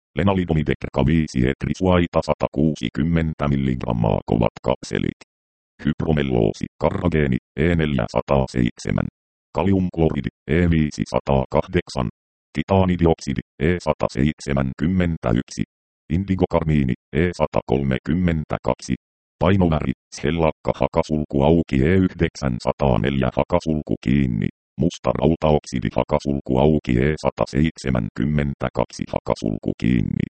Lenalidomide-K viisi etrisuaita sata kuusikymmentä milligrammaa kovat kapselit. hypromelloosi, karrageeni, E neljäsataaseitsemän, kaliumkloridi, E viisisataakahdeksan, titaanidioksidi, E sata seitsemänkymmentäyksi, indigokarmiini, E sata kolmekymmentäkaksi, painoväri, sellakka hakasulku auki E yhdeksänsataaneljä hakasulku kiinni, musta rautaoksidi hakasulku auki E sata seitsemänkymmentäkaksi hakasulku kiinni.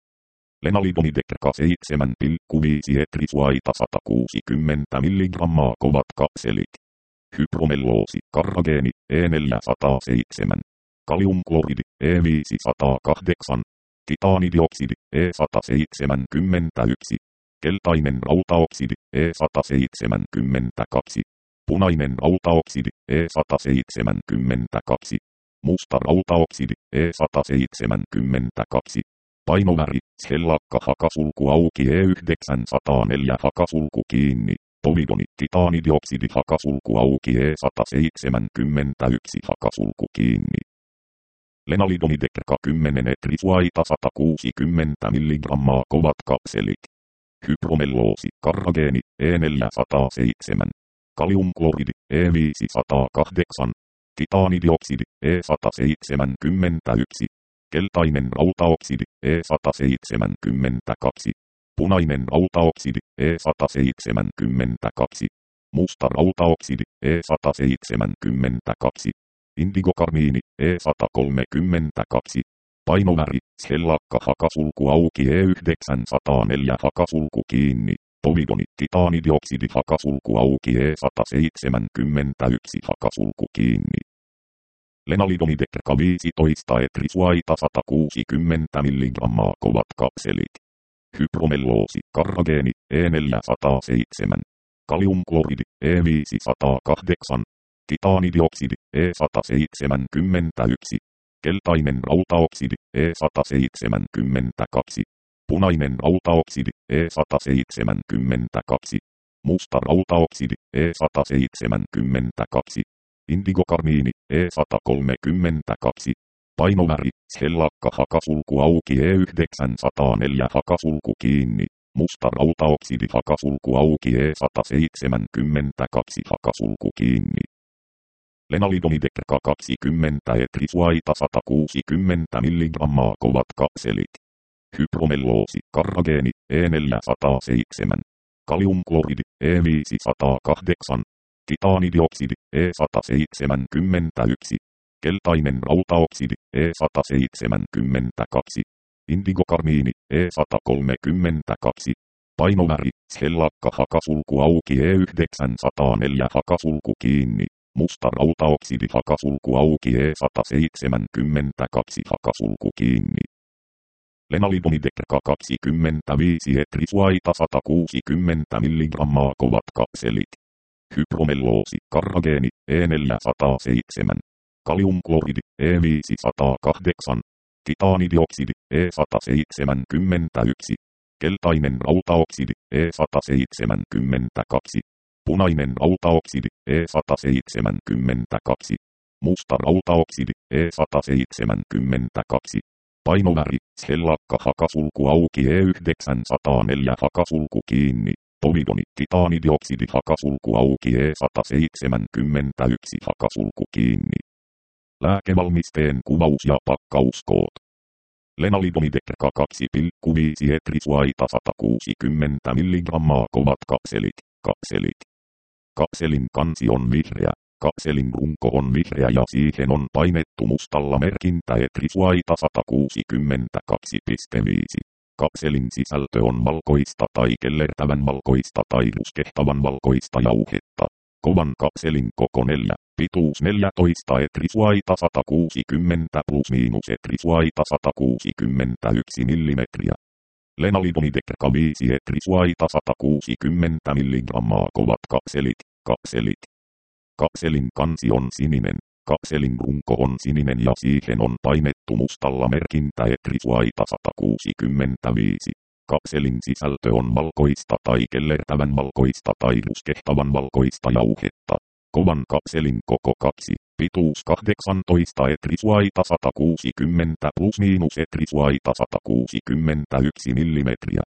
Lenalidomidekka seitsemän pilkku viisi etrisuaita sata kuusikymmentä milligrammaa kovat kapselit. Hypromelloosi, karrageeni, E neljäsataaseitsemän, kaliumkloridi, E viisisataakahdeksan, titaanidioksidi, E sata seitsemänkymmentäyksi, keltainen rautaoksidi, E sata seitsemänkymmentäkaksi, punainen rautaoksidi, E sata seitsemänkymmentäkaksi, musta rautaoksidi, E sata seitsemänkymmentäkaksi, painoväri, sellakka hakasulku auki E yhdeksänsataaneljä hakasulku kiinni, polidoni, titaanidioksidi hakasulku auki E sata seitsemänkymmentäyksi hakasulku kiinni. Lenalidomidekka kymmenen etrisuaita sata kuusikymmentä milligrammaa kovat kapselit. Hypromelloosi, karrageeni, E neljäsataaseitsemän, kaliumkloridi, E viisisataakahdeksan, titaanidioksidi, E sata seitsemänkymmentäyksi, keltainen rautaoksidi, E sata seitsemänkymmentäkaksi, punainen rautaoksidi, E sata seitsemänkymmentäkaksi, musta rautaoksidi, E sata seitsemänkymmentäkaksi, indigokarmiini, E sata kolmekymmentäkaksi, painoväri, sellakka hakasulku auki E yhdeksänsataaneljä hakasulku kiinni, polidoni, titaanidioksidi hakasulku auki E sata seitsemänkymmentäyksi hakasulku kiinni. Lenalidomidekka viisitoista etrisuaita sata kuusikymmentä milligrammaa kovat kapselit. Hypromelloosi, karrageeni, E neljäsataaseitsemän, kaliumkloridi, E viisisataakahdeksan, titaanidioksidi, E sata seitsemänkymmentäyksi, keltainen rautaoksidi, E sata seitsemänkymmentäkaksi, punainen rautaoksidi, E sata seitsemänkymmentäkaksi, musta rautaoksidi, E sata seitsemänkymmentäkaksi, indigokarmiini, E sata kolmekymmentäkaksi, painoväri, sellakka hakasulku auki E yhdeksänsataaneljä hakasulku kiinni, musta rautaoksidi hakasulku auki E sata seitsemänkymmentäkaksi hakasulku kiinni. Lenalidomidekka kaksikymmentä etrisuaita sata kuusikymmentä milligrammaa kovat kapselit. Hypromelloosi, karrageeni, E neljäsataaseitsemän, kaliumkloridi, E viisisataakahdeksan, titaanidioksidi, E sata seitsemänkymmentäyksi, keltainen rautaoksidi, E sata seitsemänkymmentäkaksi, indigokarmiini, E sata kolmekymmentäkaksi, painoväri, sellakka hakasulku auki E yhdeksänsataaneljä hakasulku kiinni, musta rautaoksidi hakasulku auki E sata seitsemänkymmentäkaksi hakasulku kiinni. Lenalidomidekka kaksikymmentäviisi etrisuaita sata kuusikymmentä milligrammaa kovat kapselit. Hypromelloosi, karrageeni, E neljäsataaseitsemän, kaliumkloridi, E viisisataakahdeksan, titaanidioksidi, E sata seitsemänkymmentäyksi, keltainen rautaoksidi, E sata seitsemänkymmentäkaksi, punainen rautaoksidi, E sata seitsemänkymmentäkaksi, musta rautaoksidi, E sata seitsemänkymmentäkaksi, painoväri, sellakka hakasulku auki E yhdeksänsataaneljä hakasulku kiinni, polidoni, titaanidioksidi hakasulku auki E sata seitsemänkymmentäyksi hakasulku kiinni. Lääkevalmisteen kuvaus ja pakkauskoot. Lenalidomidekka kaksi pilkku viisi etrisuaita sata kuusikymmentä milligrammaa kovat kapselit, kapselit. Kapselin kansi on vihreä, kapselin runko on vihreä ja siihen on painettu mustalla merkintä etrisuaita sata kuusikymmentäkaksi pilkku viisi. Kapselin sisältö on valkoista tai kellertävän valkoista tai ruskehtavan valkoista jauhetta. Kovan kapselin koko neljä, pituus neljätoista etrisuaita sata kuusikymmentä plus miinus etrisuaita sata kuusikymmentäyksi millimetriä. Lenalidomidekka viisi etrisuaita sata kuusikymmentä milligrammaa kovat kapselit, kapselit. Kapselin kansi on sininen, kapselin runko on sininen ja siihen on painettu mustalla merkintä etrisuaita sata kuusikymmentäviisi. Kapselin sisältö on valkoista tai kellertävän valkoista tai ruskehtavan valkoista jauhetta. Kovan kapselin koko kaksi, pituus kahdeksantoista etrisuaita sata kuusikymmentä plus miinus etrisuaita sata kuusikymmentäyksi millimetriä.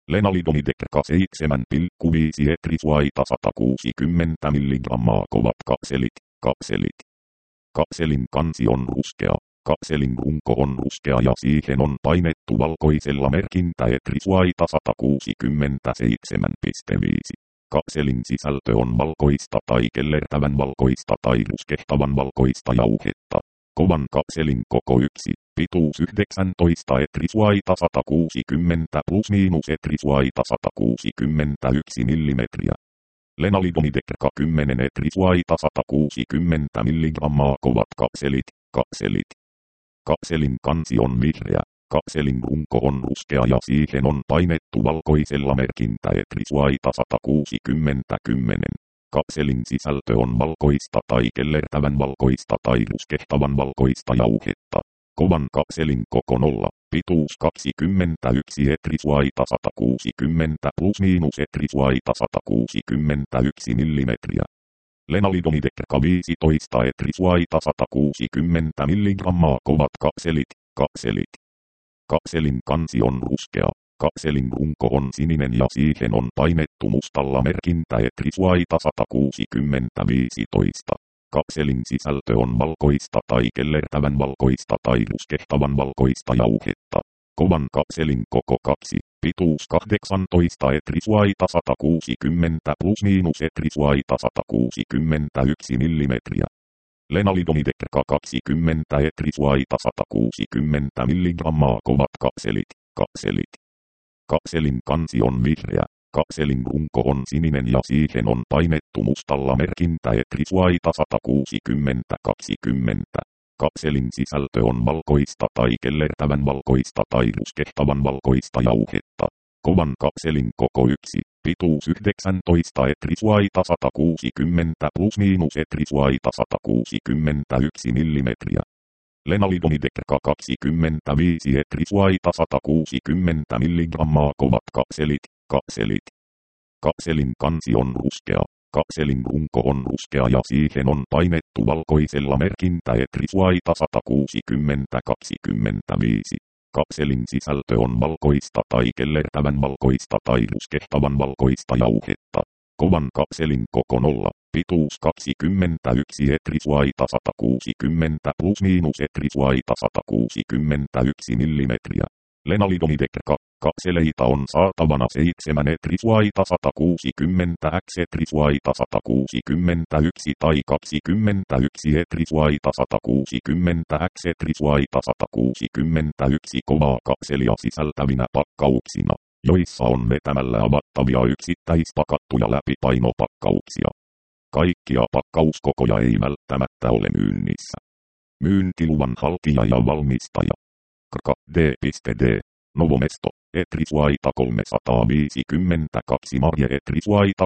Lenalidomidekka seitsemän pilkku viisi etrisuaita sata kuusikymmentä milligrammaa kovat kapselit, kapselit. Kapselin kansi on ruskea, kapselin runko on ruskea ja siihen on painettu valkoisella merkintä etrisuaita sata kuusikymmentäseitsemän pilkku viisi. Kapselin sisältö on valkoista tai kellertävän valkoista tai ruskehtavan valkoista jauhetta. Kovan kapselin koko yksi, pituus yhdeksäntoista etrisuaita sata kuusikymmentä plus miinus etrisuaita sata kuusikymmentäyksi millimetriä. Lenalidomidekka kymmenen etrisuaita sata kuusikymmentä milligrammaa kovat kapselit, kapselit. Kapselin kansi on vihreä, kapselin runko on ruskea ja siihen on painettu valkoisella merkintä etrisuaita sata kuusikymmentä kymmenen. Kapselin sisältö on valkoista tai kellertävän valkoista tai ruskehtavan valkoista jauhetta. Kovan kapselin koko nolla, pituus kaksikymmentäyksi etrisuaita sata kuusikymmentä plus miinus etrisuaita sata kuusikymmentäyksi millimetriä. Lenalidomidekka viisitoista etrisuaita sata kuusikymmentä milligrammaa kovat kapselit, kapselit. Kapselin kansi on ruskea, kapselin runko on sininen ja siihen on painettu mustalla merkintä etrisuaita sata kuusikymmentä viisitoista. Kapselin sisältö on valkoista tai kellertävän valkoista tai ruskehtavan valkoista jauhetta. Kovan kapselin koko kaksi, pituus kahdeksantoista etrisuaita sata kuusikymmentä plus miinus etrisuaita sata kuusikymmentäyksi millimetriä. Lenalidomidekka kaksikymmentä etrisuaita sata kuusikymmentä milligrammaa kovat kapselit, kapselit. Kapselin kansi on vihreä, kapselin runko on sininen ja siihen on painettu mustalla merkintä etrisuaita sata kuusikymmentä kaksikymmentä. Kapselin sisältö on valkoista tai kellertävän valkoista tai ruskehtavan valkoista jauhetta. Kovan kapselin koko yksi, pituus yhdeksäntoista etrisuaita sata kuusikymmentä plus miinus etrisuaita sata kuusikymmentäyksi millimetriä. Lenalidomidekka kaksikymmentäviisi etrisuaita sata kuusikymmentä milligrammaa kovat kapselit, kapselit. Kapselin kansi on ruskea, kapselin runko on ruskea ja siihen on painettu valkoisella merkintä etrisuaita sata kuusikymmentä kaksikymmentäviisi. Kapselin sisältö on valkoista tai kellertävän valkoista tai ruskehtavan valkoista jauhetta. Kovan kapselin koko nolla, pituus kaksikymmentäyksi etrisuaita sata kuusikymmentä plus miinus etrisuaita sata kuusikymmentäyksi millimetriä. Lenalidomidekka kapseleita on saatavana seitsemän etrisuaita sata kuusikymmentä x etrisuaita sata kuusikymmentäyksi tai kaksikymmentäyksi etrisuaita sata kuusikymmentä x etrisuaita sata kuusikymmentäyksi kovaa kapselia sisältävinä pakkauksina, joissa on vetämällä avattavia yksittäispakattuja läpipainopakkauksia. Kaikkia pakkauskokoja ei välttämättä ole myynnissä. Myyntiluvan haltija ja valmistaja. K D D. Novomesto, etrisuaita kolmesataaviisikymmentäkaksi Marje etrisuaita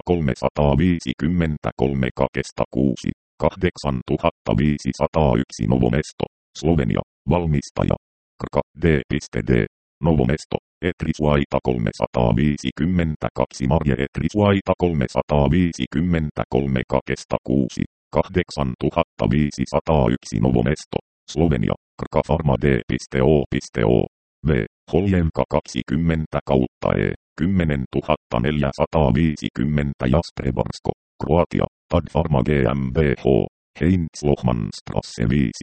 kolmesataaviisikymmentäkolme Kakesta kuusi, kahdeksantuhattaviisisataayksi Novomesto, Slovenia, valmistaja. K D D. Novomesto, etrisuaita kolmesataaviisikymmentäkaksi Marje etrisuaita kolmesataaviisikymmentäkolme Kakesta kuusi, kahdeksantuhattaviisisataayksi Novomesto, Slovenia, Krkafarma D.O.O. V. Holjenka kaksikymmentä kautta E. kymmenentuhattaneljäsataaviisikymmentä Jasprebarsko, Kroatia, Tadfarma GmbH, Heinz-Lohmannstrasse viisi,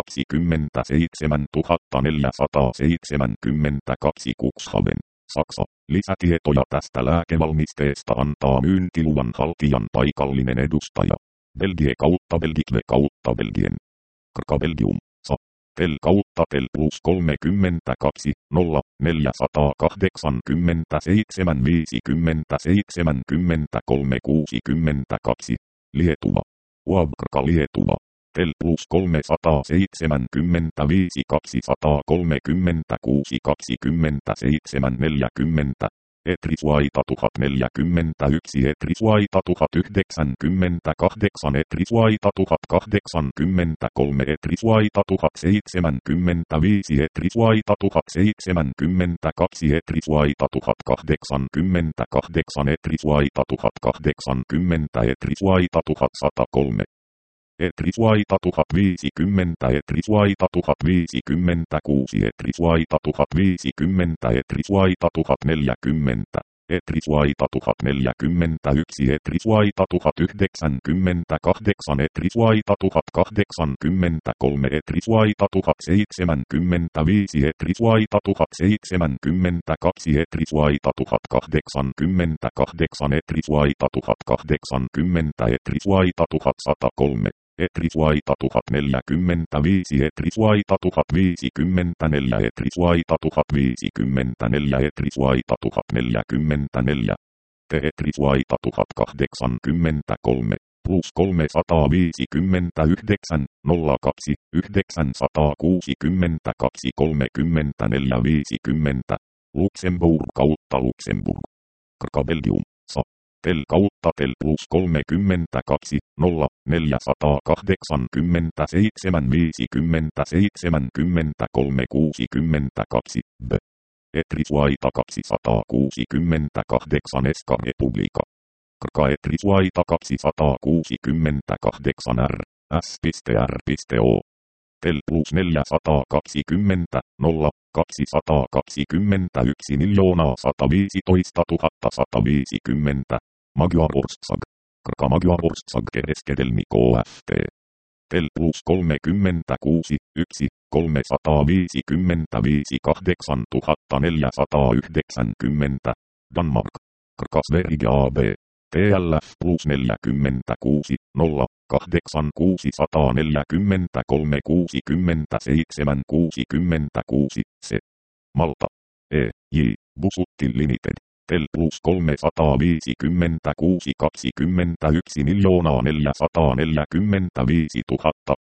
kaksikymmentäseitsemäntuhattaneljäsataaseitsemänkymmentäkaksi Cuxhaven, Saksa. Lisätietoja tästä lääkevalmisteesta antaa myyntiluvan haltijan paikallinen edustaja. Belgie kautta Belgique kautta Belgien. Krka Belgium. Tel kautta tel plus kolmekymmentäkaksi, nolla, neljäsataakahdeksankymmentäseitsemän viisikymmentä seitsemänkymmentäkolme kuusikymmentäkaksi, Lietuva. Uavkrka Lietuva. Tel plus kolmesataaseitsemänkymmentäviisi kaksisataakolmekymmentäkuusi kaksikymmentäseitsemän neljäkymmentä. Etrisuaita tuhat neljäkymmentäyksi Etrisuaita tuhat yhdeksänkymmentäkahdeksan Etrisuaita tuhat kahdeksankymmentäkolme Etrisuaita tuhat seitsemänkymmentäviisi Etrisuaita tuhat seitsemänkymmentäkaksi Etrisuaita tuhat kahdeksankymmentäkahdeksan Etrisuaita tuhat kahdeksankymmentä Etrisuaita tuhat sata kolme Etrisvaita tuhat viisikymmentä, Etrisvaita tuhat viisikymmentäkuusi, Etrisvaita tuhat viisikymmentä, Etrisvaita tuhat neljäkymmentä, Etrisvaita tuhat neljäkymmentäyksi, Etrisvaita tuhat yhdeksänkymmentäkahdeksan, Etrisvaita tuhat kahdeksankymmentäkolme, Etrisvaita tuhat seitsemänkymmentäviisi, Etrisvaita tuhat seitsemänkymmentäkaksi, Etrisvaita tuhat kahdeksankymmentäkahdeksan, Etrisvaita tuhat kahdeksankymmentä, Etrisvaita tuhat satakolme, Etrisvaita tuhat neljäkymmentäviisi, Etrisvaita tuhat viisikymmentäneljä, Etrisvaita tuhat viisikymmentäneljä, Etrisvaita tuhat neljäkymmentäneljä, Etrisvaita tuhat kahdeksankymmentäkolme, plus kolmesataaviisikymmentäyhdeksän, nolla kaksi, yhdeksänsataakuusikymmentäkaksi, kolmekymmentäneljä, viisikymmentä, Luxemburg kautta Luxemburg, Krka Belgium, Sa. Tel kautta tel plus kolmekymmentäkaksi, nolla, neljäsataakahdeksankymmentäseitsemän, viisikymmentä, seitsemänkymmentäkolme, kuusikymmentäkaksi, B. Etrisvaita kaksisataakuusikymmentäkahdeksan, Eska Republika. Krka Etrisvaita kaksisataakuusikymmentäkahdeksan, R, S.R.O. Tel plus neljäsataakaksikymmentä, nolla, kaksisataakaksikymmentäyksi miljoonaa sataviisitoista tuhatta sataviisikymmentä, Magyar Ország. Krka Magyar Ország kereskedelmi K F T. Tel plus kolmekymmentäkuusi, yksi, kolmesataaviisikymmentäviisi, kahdeksan tuhatta neljäsataayhdeksänkymmentä, Danmark. Krka Sverige A B. T L F plus neljäkymmentäkuusi, nolla, kahdeksan kuusisataaneljäkymmentäkolme, kuusikymmentäseitsemän, kuusikymmentäkuusi, C. Malta. E. J. Busuttil Limited. Tel plus kolmesataaviisikymmentäkuusi, kaksikymmentäyksi miljoonaa neljäsataaneljäkymmentäviisi tuhatta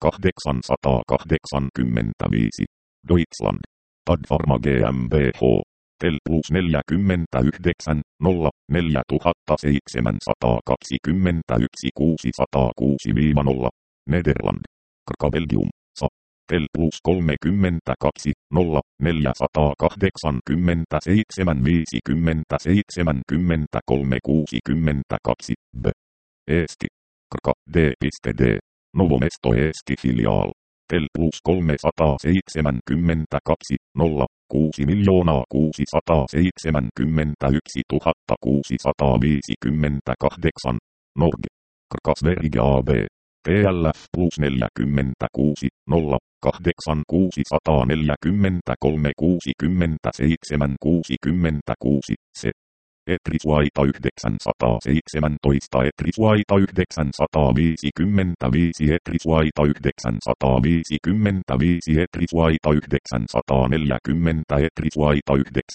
kahdeksansataakahdeksankymmentäviisi, Deutschland. Tadpharma GmbH. Tel plus neljäkymmentäyhdeksän, nolla, neljätuhatta seitsemänsataakaksikymmentäyksi, kuusisataakuusi, nolla, Nederland. Krka Belgium, Sa. Tel plus kolmekymmentäkaksi, nolla, neljäsataakahdeksankymmentäseitsemän, viisikymmentä, seitsemänkymmentäkolme, kuusikymmentäkaksi, B. Eesti. Krka D.D. Novo Mesto Eesti filiaal. Tel plus kolmesataaseitsemänkymmentäkaksi, nolla, kuusi miljoonaa kuusisataaseitsemänkymmentäyksi tuhatta kuusisataaviisikymmentäkahdeksan, Norge. Krka Sverige A B. T L F plus neljäkymmentäkuusi, nolla, kahdeksan kuusisataaneljäkymmentäkolme, kuusikymmentäseitsemän, kuusikymmentäkuusi, C. Etrisvaita yhdeksänsataaseitsemäntoista, Etrisvaita yhdeksänsataaviisikymmentäviisi, Etrisvaita yhdeksänsataaviisikymmentäviisi, Etrisvaita yhdeksänsataaneljäkymmentä, Etrisvaita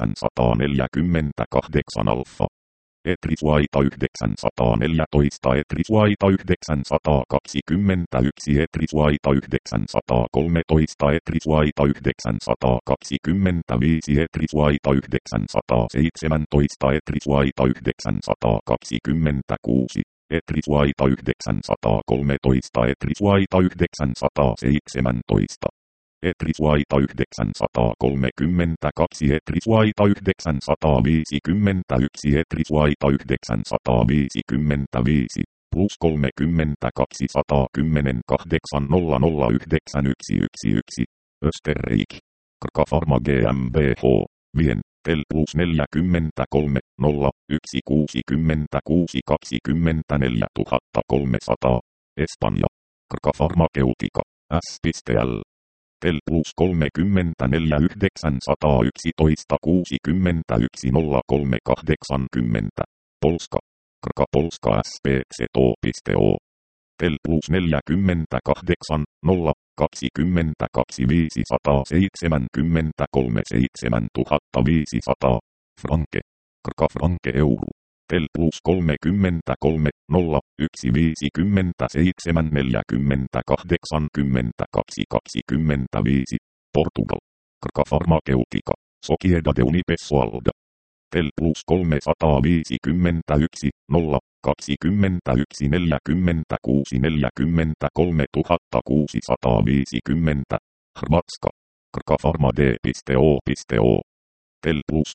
yhdeksänsataaneljäkymmentäkahdeksan, Alfa. Etrisvaita yhdeksänsataaneljätoista, Etrisvaita yhdeksänsataakaksikymmentäyksi, Etrisvaita yhdeksänsataakolmetoista, Etrisvaita yhdeksänsataakaksikymmentäviisi, Etrisvaita yhdeksänsataaseitsemäntoista, Etrisvaita yhdeksänsataakaksikymmentäkuusi, Etrisvaita yhdeksänsataakolmetoista, Etrisvaita yhdeksänsataaseitsemäntoista. Etrisvaita yhdeksänsataakolmekymmentäkaksi, Etrisvaita yhdeksänsataaviisikymmentäyksi, Etrisvaita yhdeksänsataaviisikymmentäviisi, plus kolmekymmentäkaksi, sata kymmenen, kahdeksan, nolla nolla yhdeksän, yksi yksi yksi, Österreich. Krka Pharma GmbH, Vien. Tel plus neljäkymmentäkolme, nolla, yksi kuusikymmentäkuusi, kaksikymmentäneljä tuhatta kolmesataa, Espanja. Krka Pharmaceutica, S.L. Tel plus kolmekymmentäneljä, yhdeksänsataayksitoista, kuusikymmentäyksi, nolla kolme kahdeksankymmentä, Polska. Krka Polska S P Z O. Tel plus neljäkymmentäkahdeksan, nolla, kaksikymmentäkaksi, viisisataaseitsemänkymmentäkolme, seitsemän tuhatta viisisataa, Franke. Krka Franke Euro. Tel plus kolmekymmentäkolme, nolla, yksi viisikymmentäseitsemän, neljäkymmentä, kahdeksankymmentäkaksi, kaksikymmentäviisi, Portugal. Krka Pharmaceutica, Sociedad de Unipessoalda. Tel plus kolmesataaviisikymmentäyksi, nolla, kaksikymmentäyksi, neljäkymmentäkuusi, neljäkymmentäkolme tuhatta kuusisataaviisikymmentä, Hrvatska. Krka Pharma D.O.O. Tel plus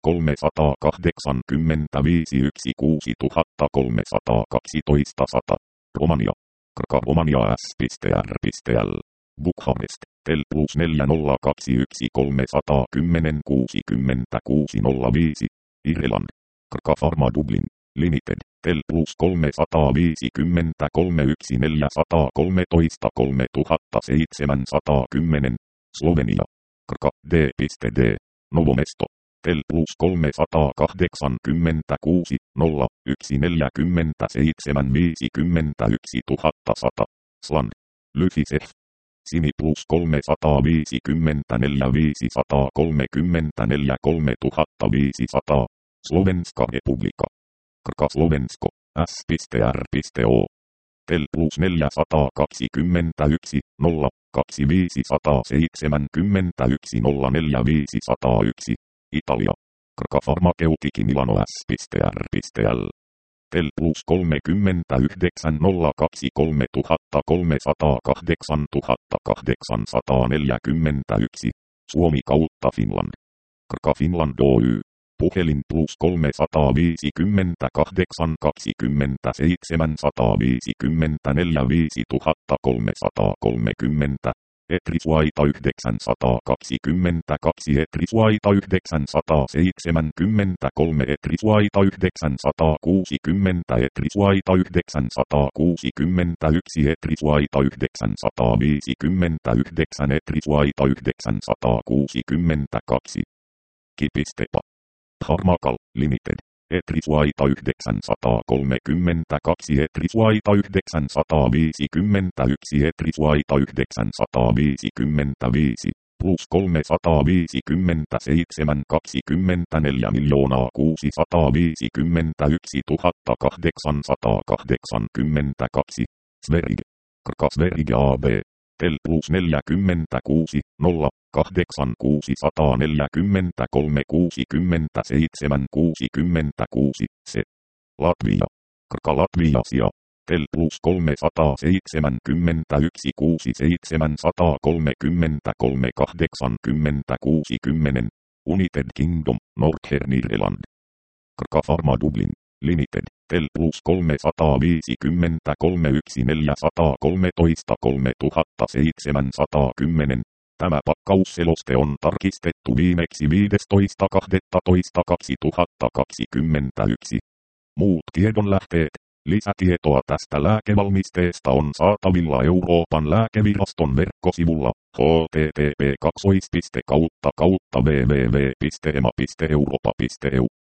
kolmesataakahdeksankymmentäviisi, yksi kuusi tuhatta kolmesataakaksitoista, sata, Romania. Krka Romania S.R.L. Bukarest, tel plus neljä nolla kaksi yksi kolme yksi nolla kuusi kuusi nolla viisi, Ireland. Krka Pharma Dublin, Limited, tel plus kolme viisi kolme yksi neljä kolme kolme kolme seitsemän kymmenen, Slovenia. Krka D.D. Novo Mesto, tel plus kolme kahdeksan kuusi nolla yksi neljä seitsemän viisi yksi sata, Sland. Lyfisef. Sini plus kolme viisi neljä viisi kolme neljä kolme viisi nolla nolla, Slovenska Republika. Krka Slovensko, S.R.O. tel plus neljä kaksi yksi nolla kaksi viisi seitsemän yksi nolla neljä viisi nolla yksi, Italia. Krka Farmaceutici Milano S.R.L. tel plus kolme yhdeksän nolla kaksi kolme kolme nolla kahdeksan kahdeksan neljä yksi, Suomi kautta Finland. Krka Finland Oy. Puhelin plus kolme viisi kahdeksan kaksikymmentä seitsemän viisikymmentä neljä viisi kolme kolmekymmentä, Etrisvaita yhdeksän kaksikymmentäkaksi Etrisvaita yhdeksän seitsemänkymmentäkolme Etrisvaita yhdeksän kuusikymmentä Etrisvaita yhdeksän kuusikymmentäyksi Etrisvaita yhdeksän viisikymmentäyhdeksän Etrisvaita yhdeksän kuusikymmentäkaksi. Kipistepa. Pharmacal Limited, Etrisvaita yhdeksän kolmekymmentäkaksi Etrisvaita yhdeksän viisikymmentäyksi Etrisvaita yhdeksän viisikymmentäviisi, plus kolme viisikymmentäseitsemän kaksikymmentäneljä miljoonaa kuusisataaviisikymmentäyksi tuhatta kahdeksansataakahdeksankymmentäkaksi, Sverige. Krka Sverige A B, tel plus neljäkymmentäkuusi nolla kahdeksan kuusisataaneljäkymmentäkolme kuusikymmentäseitsemän kuusikymmentäkuusi, se. Latvia. Krka Latviasia, tel plus kolmesataaseitsemänkymmentäyksi kuusiseitsemänsataakolmekymmentäkolme kahdeksankymmentäkuusi kymmenen, United Kingdom, Northern Ireland. Krka Pharma Dublin, Limited, tel plus kolmesataaviisikymmentäkolme tuhatyneljäsataakolmetoista kolmetuhattaseitsemänsataakymmenen. Tämä pakkausseloste on tarkistettu viimeksi viidestoista kahdestoista kaksituhattakaksikymmentäyksi. Muut tiedonlähteet. Lisätietoa tästä lääkevalmisteesta on saatavilla Euroopan lääkeviraston verkkosivulla h t t p kaksi kautta kautta w w w piste e m a piste europa piste e u.